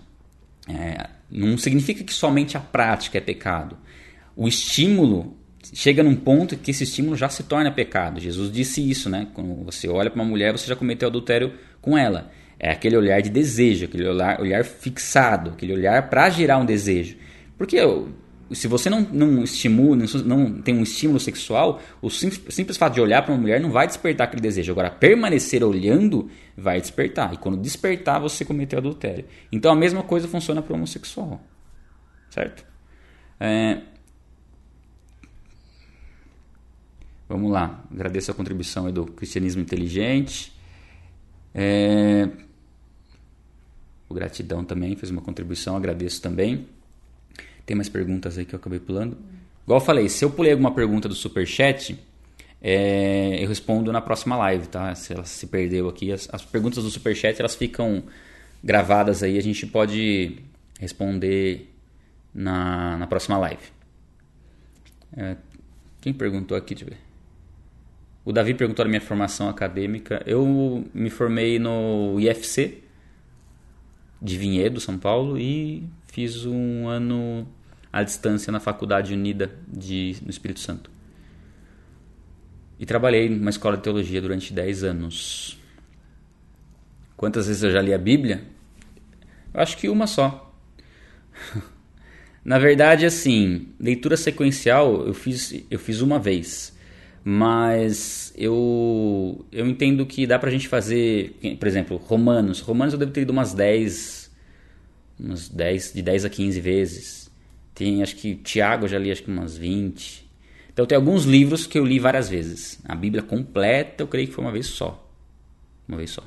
Não significa que somente a prática é pecado. O estímulo chega num ponto que esse estímulo já se torna pecado. Jesus disse isso, né? Quando você olha para uma mulher, você já cometeu adultério com ela. É aquele olhar de desejo, aquele olhar fixado, aquele olhar para gerar um desejo. Porque se você não estimula, não tem um estímulo sexual, o simples fato de olhar para uma mulher não vai despertar aquele desejo. Agora, permanecer olhando vai despertar. E quando despertar, você cometeu adultério. Então, a mesma coisa funciona para o homossexual. Certo? Vamos lá. Agradeço a contribuição aí do Cristianismo Inteligente. O Gratidão também fez uma contribuição, agradeço também. Tem mais perguntas aí que eu acabei pulando. Igual eu falei, se eu pulei alguma pergunta do Superchat, eu respondo na próxima live, tá? Se ela se perdeu aqui, as perguntas do Superchat elas ficam gravadas aí, a gente pode responder na próxima live. Quem perguntou aqui? Deixa eu ver. O Davi perguntou da minha formação acadêmica. Eu me formei no IFC de Vinhedo, São Paulo, e fiz um ano à distância na Faculdade Unida no Espírito Santo. E trabalhei numa escola de teologia durante 10 anos. Quantas vezes eu já li a Bíblia? Eu acho que uma só. Na verdade, assim, leitura sequencial eu fiz uma vez. Mas eu entendo que dá pra gente fazer, por exemplo, Romanos eu devo ter lido de 10 a 15 vezes. Tem, acho que Tiago eu já li umas 20. Então tem alguns livros que eu li várias vezes. A Bíblia completa eu creio que foi uma vez só. Uma vez só.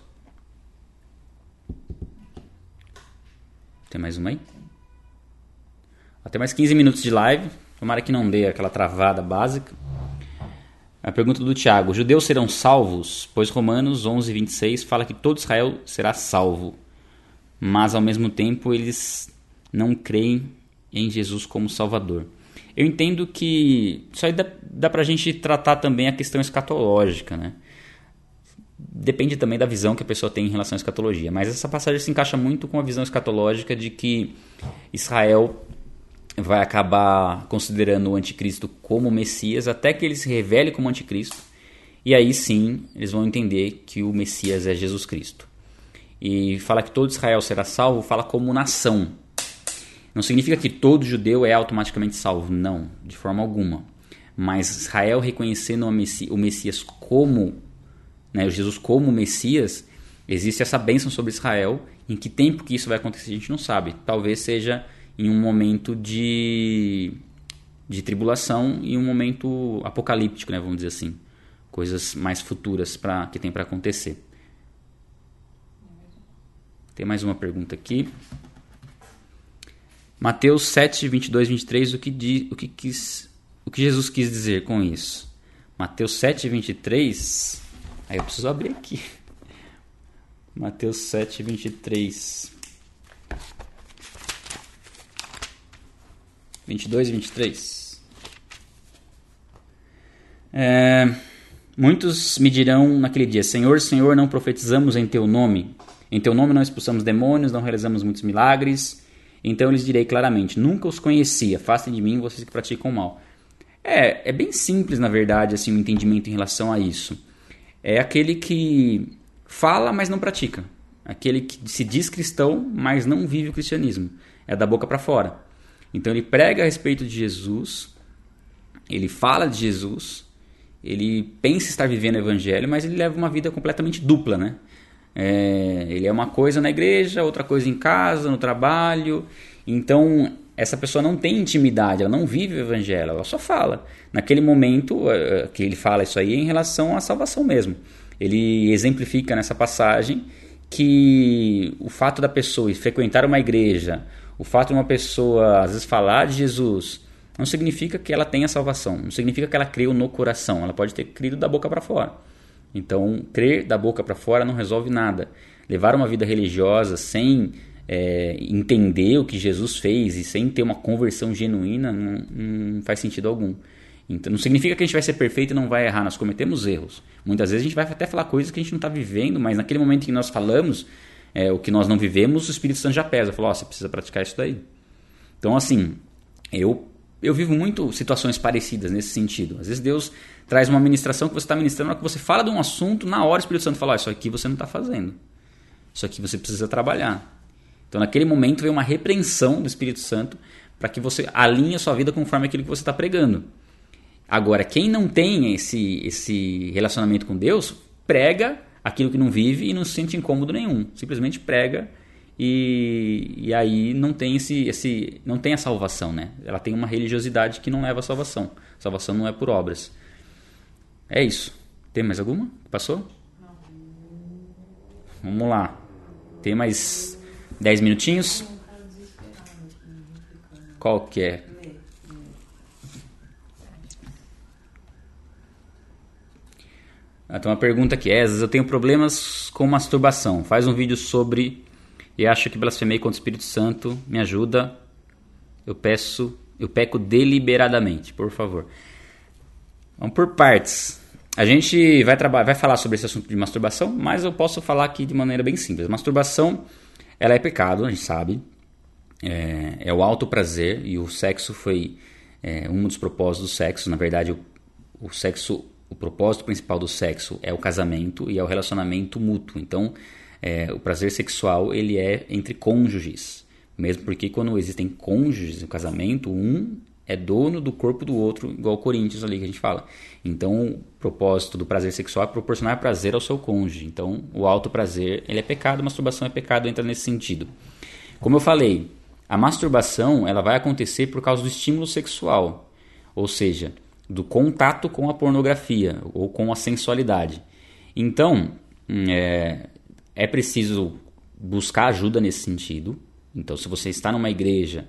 Tem mais uma aí? Até mais 15 minutos de live. Tomara que não dê aquela travada básica. A pergunta do Tiago: os judeus serão salvos? Pois Romanos 11:26 fala que todo Israel será salvo, mas ao mesmo tempo eles não creem em Jesus como Salvador. Eu entendo que isso aí dá pra gente tratar também a questão escatológica, né? Depende também da visão que a pessoa tem em relação à escatologia, mas essa passagem se encaixa muito com a visão escatológica de que Israel vai acabar considerando o anticristo como Messias até que ele se revele como anticristo, e aí sim eles vão entender que o Messias é Jesus Cristo. E fala que todo Israel será salvo, fala como nação. Não significa que todo judeu é automaticamente salvo, não, de forma alguma. Mas Israel reconhecendo o Messias como, né, o Jesus como Messias, existe essa bênção sobre Israel. Em que tempo que isso vai acontecer a gente não sabe. Talvez seja em um momento de de tribulação e um momento apocalíptico, né, vamos dizer assim. Coisas mais futuras que tem para acontecer. Tem mais uma pergunta aqui. Mateus 7, 22, 23, o que Jesus quis dizer com isso? Mateus 7, 23... Aí eu preciso abrir aqui. Mateus 7, 23. 22 e 23. Muitos me dirão naquele dia: Senhor, Senhor, não profetizamos em Teu nome? Em Teu nome não expulsamos demônios, não realizamos muitos milagres? Então eu lhes direi claramente: nunca os conheci, afastem de mim vocês que praticam o mal. É bem simples, na verdade, assim, o entendimento em relação a isso. É aquele que fala, mas não pratica. Aquele que se diz cristão, mas não vive o cristianismo. É da boca para fora. Então ele prega a respeito de Jesus, ele fala de Jesus, ele pensa estar vivendo o evangelho, mas ele leva uma vida completamente dupla, né? Ele é uma coisa na igreja, outra coisa em casa, no trabalho. Então essa pessoa não tem intimidade, ela não vive o evangelho, ela só fala. Naquele momento que ele fala isso aí é em relação à salvação mesmo. Ele exemplifica nessa passagem que o fato da pessoa frequentar uma igreja, o fato de uma pessoa às vezes falar de Jesus, não significa que ela tenha salvação, não significa que ela creu no coração, ela pode ter crido da boca para fora. Então, crer da boca para fora não resolve nada. Levar uma vida religiosa sem entender o que Jesus fez e sem ter uma conversão genuína não faz sentido algum. Então, não significa que a gente vai ser perfeito e não vai errar, nós cometemos erros. Muitas vezes a gente vai até falar coisas que a gente não está vivendo, mas naquele momento que nós falamos o que nós não vivemos, o Espírito Santo já pesa. Fala, você precisa praticar isso daí. Então, assim, eu vivo muito situações parecidas nesse sentido. Às vezes Deus traz uma ministração que você está ministrando, na hora que você fala de um assunto, na hora o Espírito Santo fala, isso aqui você não está fazendo. Isso aqui você precisa trabalhar. Então, naquele momento, vem uma repreensão do Espírito Santo para que você alinhe a sua vida conforme aquilo que você está pregando. Agora, quem não tem esse relacionamento com Deus, prega aquilo que não vive e não se sente incômodo nenhum. Simplesmente prega e aí não tem não tem a salvação, né? Ela tem uma religiosidade que não leva à salvação. Salvação não é por obras. É isso. Tem mais alguma? Passou? Não. Vamos lá. Tem mais 10 minutinhos? Qual que é? Então, uma pergunta aqui. Eu tenho problemas com masturbação. Faz um vídeo sobre... E acho que blasfemei contra o Espírito Santo. Me ajuda. Eu peco deliberadamente, por favor. Vamos por partes. A gente vai falar sobre esse assunto de masturbação, mas eu posso falar aqui de maneira bem simples. Masturbação, ela é pecado, a gente sabe. É o alto prazer, e o sexo foi um dos propósitos do sexo. Na verdade, o propósito principal do sexo é o casamento e é o relacionamento mútuo. Então, o prazer sexual ele é entre cônjuges. Mesmo porque quando existem cônjuges no casamento, um é dono do corpo do outro, igual Coríntios ali que a gente fala. Então, o propósito do prazer sexual é proporcionar prazer ao seu cônjuge. Então, o alto prazer ele é pecado, a masturbação é pecado, entra nesse sentido. Como eu falei, a masturbação ela vai acontecer por causa do estímulo sexual, ou seja, do contato com a pornografia ou com a sensualidade. Então, é preciso buscar ajuda nesse sentido. Então, se você está numa igreja,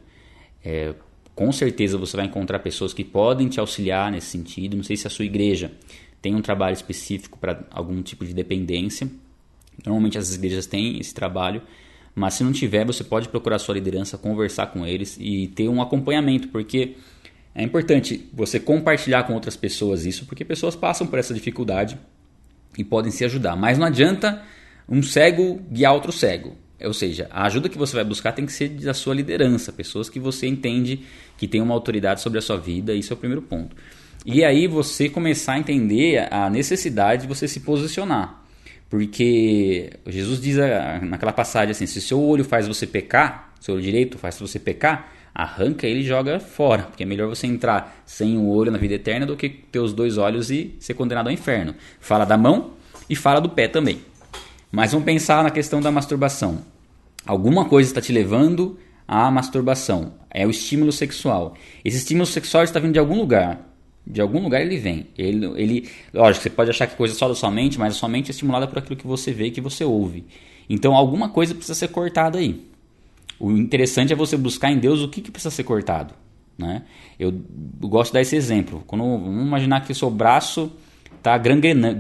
com certeza você vai encontrar pessoas que podem te auxiliar nesse sentido. Não sei se a sua igreja tem um trabalho específico para algum tipo de dependência. Normalmente as igrejas têm esse trabalho, mas se não tiver, você pode procurar a sua liderança, conversar com eles e ter um acompanhamento, porque é importante você compartilhar com outras pessoas isso, porque pessoas passam por essa dificuldade e podem se ajudar. Mas não adianta um cego guiar outro cego. Ou seja, a ajuda que você vai buscar tem que ser da sua liderança, pessoas que você entende que tem uma autoridade sobre a sua vida, isso é o primeiro ponto. E aí você começar a entender a necessidade de você se posicionar. Porque Jesus diz naquela passagem assim, se o seu olho faz você pecar, seu olho direito faz você pecar, arranca ele e joga fora, porque é melhor você entrar sem o olho na vida eterna do que ter os dois olhos e ser condenado ao inferno. Fala da mão e fala do pé também. Mas vamos pensar na questão da masturbação. Alguma coisa está te levando a masturbação, é o estímulo sexual. Esse estímulo sexual está vindo de algum lugar. De algum lugar ele vem. Lógico, você pode achar que coisa só da sua mente, mas a sua mente é estimulada por aquilo que você vê e que você ouve. Então alguma coisa precisa ser cortada aí. O interessante é você buscar em Deus o que precisa ser cortado. Né? Eu gosto de dar esse exemplo. Vamos imaginar que o seu braço está gangrenando.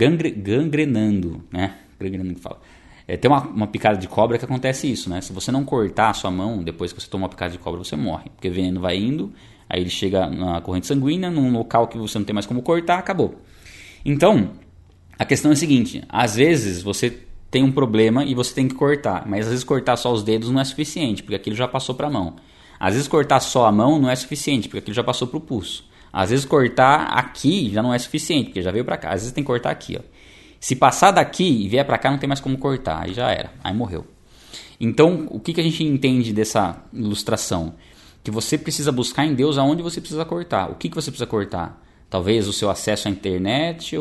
Né? Gangrenando que fala. Tem uma picada de cobra que acontece isso. Né? Se você não cortar a sua mão depois que você toma uma picada de cobra, você morre. Porque o veneno vai indo. Aí ele chega na corrente sanguínea, num local que você não tem mais como cortar, acabou. Então, a questão é a seguinte, às vezes você tem um problema e você tem que cortar, mas às vezes cortar só os dedos não é suficiente, porque aquilo já passou para a mão. Às vezes cortar só a mão não é suficiente, porque aquilo já passou para o pulso. Às vezes cortar aqui já não é suficiente, porque já veio para cá. Às vezes tem que cortar aqui. Ó. Se passar daqui e vier para cá, não tem mais como cortar, aí já era, aí morreu. Então, o que a gente entende dessa ilustração? Que você precisa buscar em Deus aonde você precisa cortar. O que você precisa cortar? Talvez o seu acesso à internet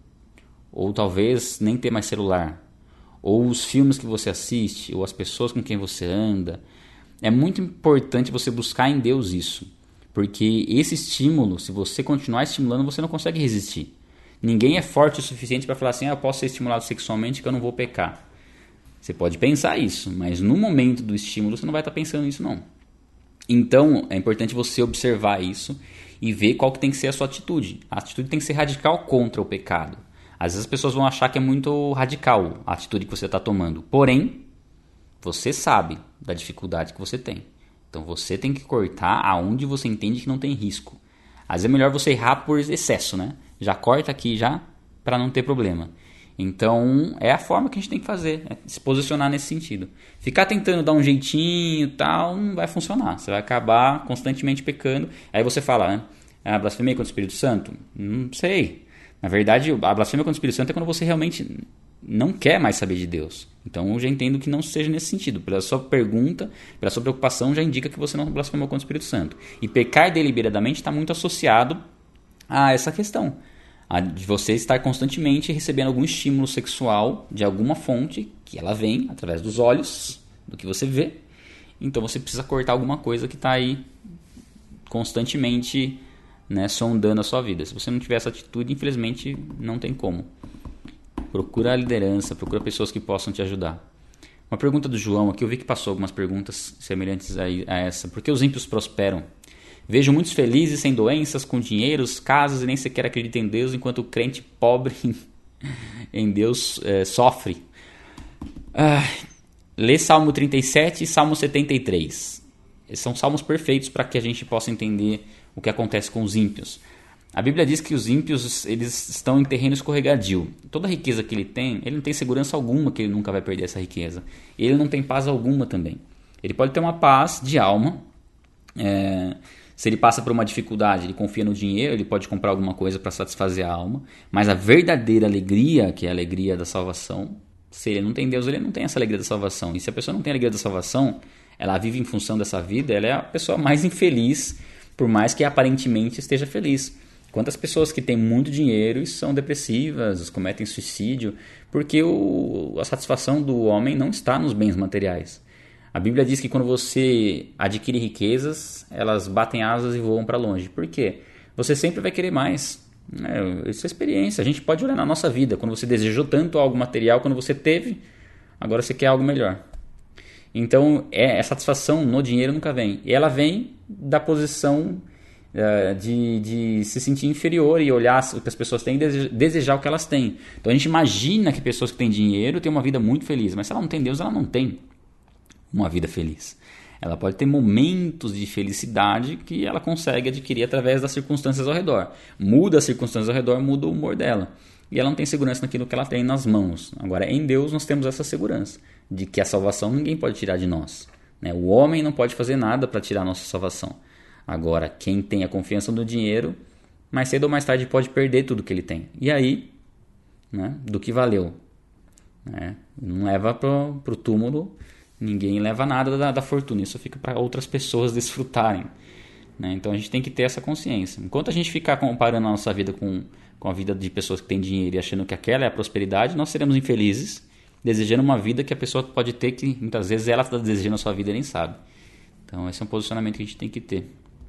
ou talvez nem ter mais celular. Ou os filmes que você assiste, ou as pessoas com quem você anda. É muito importante você buscar em Deus isso. Porque esse estímulo, se você continuar estimulando, você não consegue resistir. Ninguém é forte o suficiente para falar assim, eu posso ser estimulado sexualmente que eu não vou pecar. Você pode pensar isso, mas no momento do estímulo você não vai estar pensando nisso não. Então, é importante você observar isso e ver qual que tem que ser a sua atitude. A atitude tem que ser radical contra o pecado. Às vezes as pessoas vão achar que é muito radical a atitude que você está tomando. Porém, você sabe da dificuldade que você tem. Então, você tem que cortar aonde você entende que não tem risco. Às vezes é melhor você errar por excesso, né? Já corta aqui já para não ter problema. Então, é a forma que a gente tem que fazer, é se posicionar nesse sentido. Ficar tentando dar um jeitinho e tal, não vai funcionar. Você vai acabar constantemente pecando. Aí você fala, né? A blasfêmia contra o Espírito Santo? Não sei. Na verdade, a blasfêmia contra o Espírito Santo é quando você realmente não quer mais saber de Deus. Então, eu já entendo que não seja nesse sentido. Pela sua pergunta, pela sua preocupação, já indica que você não blasfemou contra o Espírito Santo. E pecar deliberadamente está muito associado a essa questão. De você estar constantemente recebendo algum estímulo sexual de alguma fonte, que ela vem através dos olhos, do que você vê. Então você precisa cortar alguma coisa que está aí constantemente, né, sondando a sua vida. Se você não tiver essa atitude, infelizmente não tem como. Procura a liderança, procura pessoas que possam te ajudar. Uma pergunta do João aqui, eu vi que passou algumas perguntas semelhantes a essa. Por que os ímpios prosperam? Vejo muitos felizes sem doenças, com dinheiros, casas e nem sequer acreditam em Deus, enquanto o crente pobre em Deus sofre. Lê Salmo 37 e Salmo 73. Esses são salmos perfeitos para que a gente possa entender o que acontece com os ímpios. A Bíblia diz que os ímpios eles estão em terreno escorregadio. Toda a riqueza que ele não tem segurança alguma que ele nunca vai perder essa riqueza. Ele não tem paz alguma também. Ele pode ter uma paz de alma. Se ele passa por uma dificuldade, ele confia no dinheiro, ele pode comprar alguma coisa para satisfazer a alma. Mas a verdadeira alegria, que é a alegria da salvação, se ele não tem Deus, ele não tem essa alegria da salvação. E se a pessoa não tem a alegria da salvação, ela vive em função dessa vida, ela é a pessoa mais infeliz, por mais que aparentemente esteja feliz. Quantas pessoas que têm muito dinheiro e são depressivas, cometem suicídio, porque a satisfação do homem não está nos bens materiais. A Bíblia diz que quando você adquire riquezas, elas batem asas e voam para longe. Por quê? Você sempre vai querer mais. Isso é experiência. A gente pode olhar na nossa vida. Quando você desejou tanto algo material, quando você teve, agora você quer algo melhor. Então, a satisfação no dinheiro nunca vem. E ela vem da posição de se sentir inferior e olhar o que as pessoas têm e desejar o que elas têm. Então, a gente imagina que pessoas que têm dinheiro têm uma vida muito feliz. Mas se ela não tem Deus, ela não tem uma vida feliz. Ela pode ter momentos de felicidade que ela consegue adquirir através das circunstâncias ao redor. Muda as circunstâncias ao redor, muda o humor dela. E ela não tem segurança naquilo que ela tem nas mãos. Agora, em Deus, nós temos essa segurança de que a salvação ninguém pode tirar de nós. O homem não pode fazer nada para tirar a nossa salvação. Agora, quem tem a confiança no dinheiro, mais cedo ou mais tarde pode perder tudo que ele tem. E aí, do que valeu? Não leva para o túmulo. Ninguém leva nada da fortuna, isso fica para outras pessoas desfrutarem. Então a gente tem que ter essa consciência. Enquanto a gente ficar comparando a nossa vida com a vida de pessoas que têm dinheiro e achando que aquela é a prosperidade, nós seremos infelizes, desejando uma vida que a pessoa pode ter que muitas vezes ela está desejando a sua vida e nem sabe. Então esse é um posicionamento que a gente tem que ter.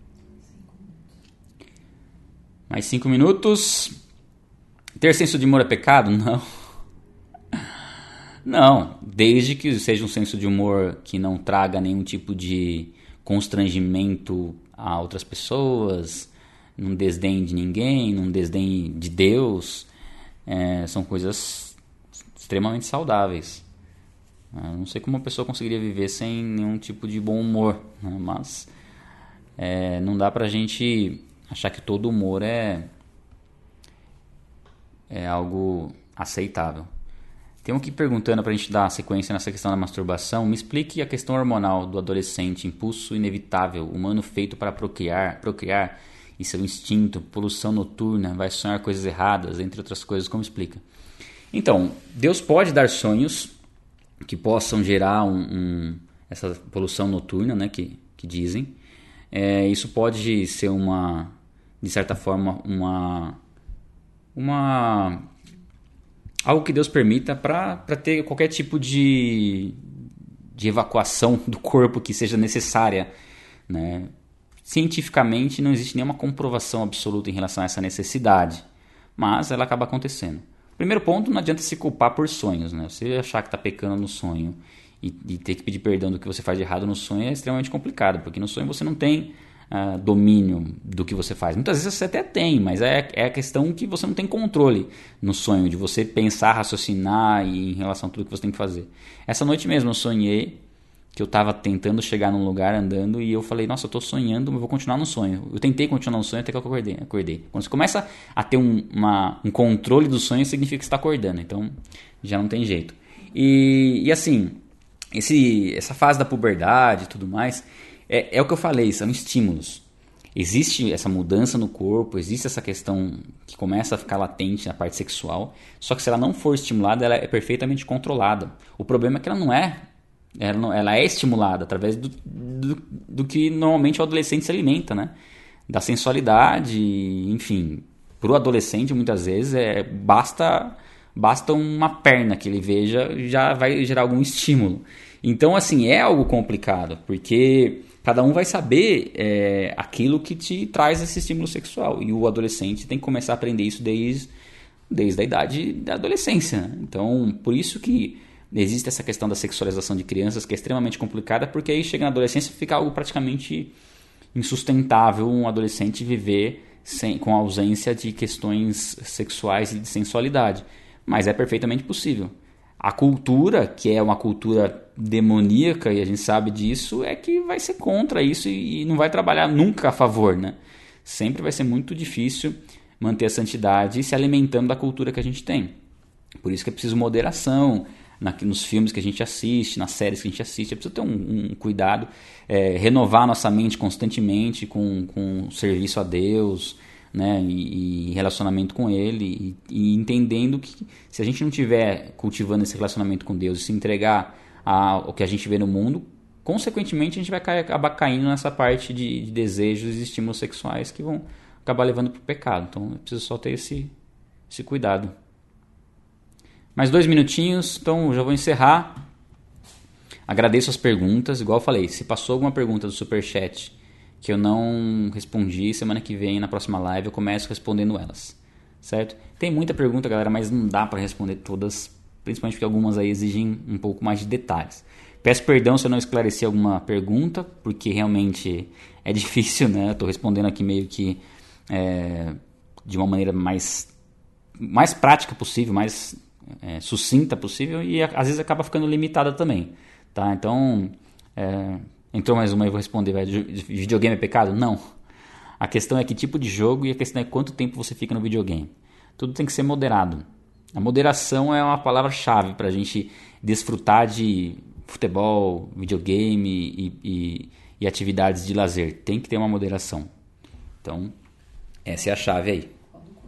Mais 5 minutos. Ter senso de humor é pecado? Não. Não, desde que seja um senso de humor que não traga nenhum tipo de constrangimento a outras pessoas, não desdém de ninguém, não desdém de Deus, são coisas extremamente saudáveis. Eu não sei como uma pessoa conseguiria viver sem nenhum tipo de bom humor, né? Mas não dá pra gente achar que todo humor é algo aceitável. Tem um aqui perguntando pra gente dar sequência nessa questão da masturbação. Me explique a questão hormonal do adolescente, impulso inevitável, humano feito para procriar e seu instinto, poluição noturna, vai sonhar coisas erradas, entre outras coisas, como explica? Então, Deus pode dar sonhos que possam gerar essa poluição noturna, né, que dizem. Isso pode ser de certa forma, algo que Deus permita para ter qualquer tipo de evacuação do corpo que seja necessária, né? Cientificamente não existe nenhuma comprovação absoluta em relação a essa necessidade, mas ela acaba acontecendo. Primeiro ponto, não adianta se culpar por sonhos, né? Você achar que está pecando no sonho e ter que pedir perdão do que você faz de errado no sonho é extremamente complicado, porque no sonho você não tem domínio do que você faz. Muitas vezes você até tem, mas é a questão que você não tem controle no sonho, de você pensar, raciocinar em relação a tudo que você tem que fazer. Essa noite mesmo eu sonhei que eu estava tentando chegar num lugar andando e eu falei, nossa, eu estou sonhando, mas vou continuar no sonho. Eu tentei continuar no sonho até que eu acordei. Quando você começa a ter um controle do sonho, significa que você está acordando, então já não tem jeito. E assim, essa fase da puberdade e tudo mais, é o que eu falei, são estímulos. Existe essa mudança no corpo, existe essa questão que começa a ficar latente na parte sexual, só que se ela não for estimulada, ela é perfeitamente controlada. O problema é que ela é estimulada através do que normalmente o adolescente se alimenta, né? Da sensualidade, enfim. Para o adolescente, muitas vezes, basta uma perna que ele veja, já vai gerar algum estímulo. Então, assim, é algo complicado, porque cada um vai saber aquilo que te traz esse estímulo sexual. E o adolescente tem que começar a aprender isso desde a idade da adolescência, né? Então, por isso que existe essa questão da sexualização de crianças, que é extremamente complicada, porque aí chega na adolescência e fica algo praticamente insustentável um adolescente viver com a ausência de questões sexuais e de sensualidade. Mas é perfeitamente possível. A cultura, que é uma cultura demoníaca, e a gente sabe disso, é que vai ser contra isso e não vai trabalhar nunca a favor, né? Sempre vai ser muito difícil manter a santidade se alimentando da cultura que a gente tem. Por isso que é preciso moderação nos filmes que a gente assiste, nas séries que a gente assiste. É preciso ter um cuidado, renovar nossa mente constantemente com serviço a Deus, né, e relacionamento com Ele, e entendendo que se a gente não estiver cultivando esse relacionamento com Deus e se entregar ao que a gente vê no mundo, consequentemente a gente vai acabar caindo nessa parte de desejos e estímulos sexuais que vão acabar levando para o pecado. Então é preciso só ter esse cuidado. Mais 2 minutinhos, então já vou encerrar. Agradeço as perguntas, igual eu falei, se passou alguma pergunta do Superchat que eu não respondi, semana que vem, na próxima live, eu começo respondendo elas, certo? Tem muita pergunta, galera, mas não dá para responder todas, principalmente porque algumas aí exigem um pouco mais de detalhes. Peço perdão se eu não esclareci alguma pergunta, porque realmente é difícil, né? Eu tô respondendo aqui meio que de uma maneira mais prática possível, mais sucinta possível, e às vezes acaba ficando limitada também, tá? Então, entrou mais uma e eu vou responder. Videogame é pecado? Não. A questão é que tipo de jogo, e a questão é quanto tempo você fica no videogame. Tudo tem que ser moderado. A moderação é uma palavra-chave para a gente desfrutar de futebol, videogame e atividades de lazer. Tem que ter uma moderação. Então, essa é a chave aí.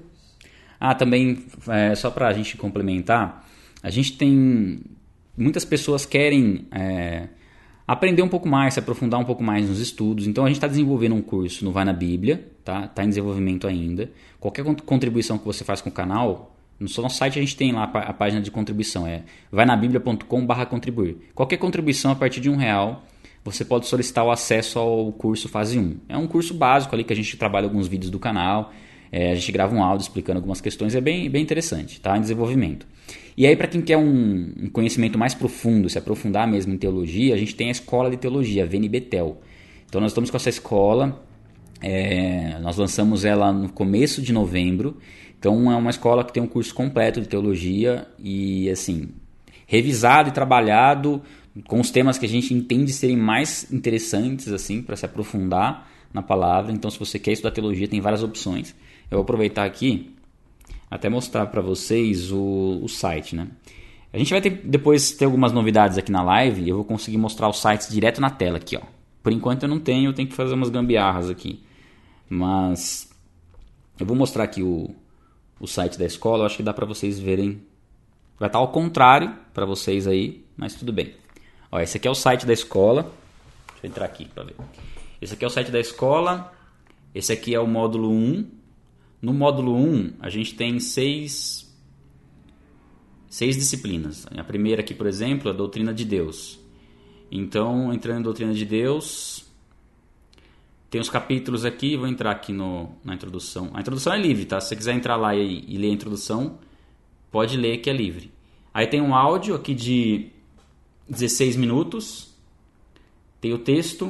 Também, só para a gente complementar, a gente tem... Muitas pessoas querem aprender um pouco mais, se aprofundar um pouco mais nos estudos. Então, a gente está desenvolvendo um curso no Vai na Bíblia, tá? Tá em desenvolvimento ainda. Qualquer contribuição que você faz com o canal, no nosso site a gente tem lá a página de contribuição, vainabiblia.com/contribuir. Qualquer contribuição a partir de R$1, você pode solicitar o acesso ao curso fase 1. É um curso básico ali que a gente trabalha alguns vídeos do canal, a gente grava um áudio explicando algumas questões, é bem interessante, tá? Em desenvolvimento. E aí, para quem quer um conhecimento mais profundo, se aprofundar mesmo em teologia, a gente tem a Escola de Teologia, a VNBTEL. Então nós estamos com essa escola, nós lançamos ela no começo de novembro. Então é uma escola que tem um curso completo de teologia e assim, revisado e trabalhado com os temas que a gente entende serem mais interessantes assim para se aprofundar na palavra. Então se você quer estudar teologia, tem várias opções. Eu vou aproveitar aqui até mostrar para vocês o site, né? A gente vai depois ter algumas novidades aqui na live e eu vou conseguir mostrar os sites direto na tela aqui, ó. Por enquanto eu não tenho, eu tenho que fazer umas gambiarras aqui. Mas eu vou mostrar aqui o site da escola, eu acho que dá para vocês verem. Vai estar ao contrário para vocês aí, mas tudo bem. Ó, esse aqui é o site da escola. Deixa eu entrar aqui para ver. Esse aqui é o site da escola. Esse aqui é o módulo 1. No módulo 1, a gente tem seis disciplinas. A primeira aqui, por exemplo, é a doutrina de Deus. Então, entrando em doutrina de Deus, tem os capítulos aqui. Vou entrar aqui na introdução. A introdução é livre, tá? Se você quiser entrar lá e ler a introdução, pode ler que é livre. Aí tem um áudio aqui de 16 minutos. Tem o texto.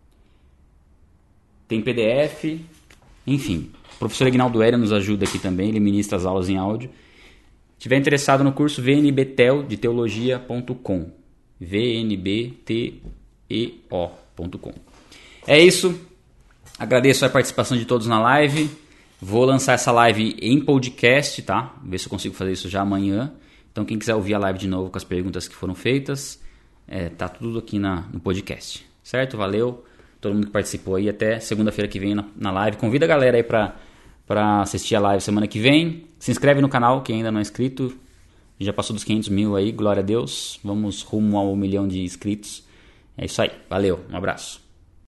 Tem PDF. Enfim, o professor Ignaldo Héria nos ajuda aqui também. Ele ministra as aulas em áudio. Se estiver interessado no curso, vnbtel de teologia.com. vnbteo.com. É isso. Agradeço a participação de todos na live. Vou lançar essa live em podcast, tá? Ver se eu consigo fazer isso já amanhã. Então quem quiser ouvir a live de novo com as perguntas que foram feitas, tá tudo aqui no podcast. Certo? Valeu. Todo mundo que participou aí. Até segunda-feira que vem na live. Convida a galera aí pra assistir a live semana que vem. Se inscreve no canal, quem ainda não é inscrito. Já passou dos 500 mil aí, glória a Deus. Vamos rumo ao 1 milhão de inscritos. É isso aí. Valeu. Um abraço.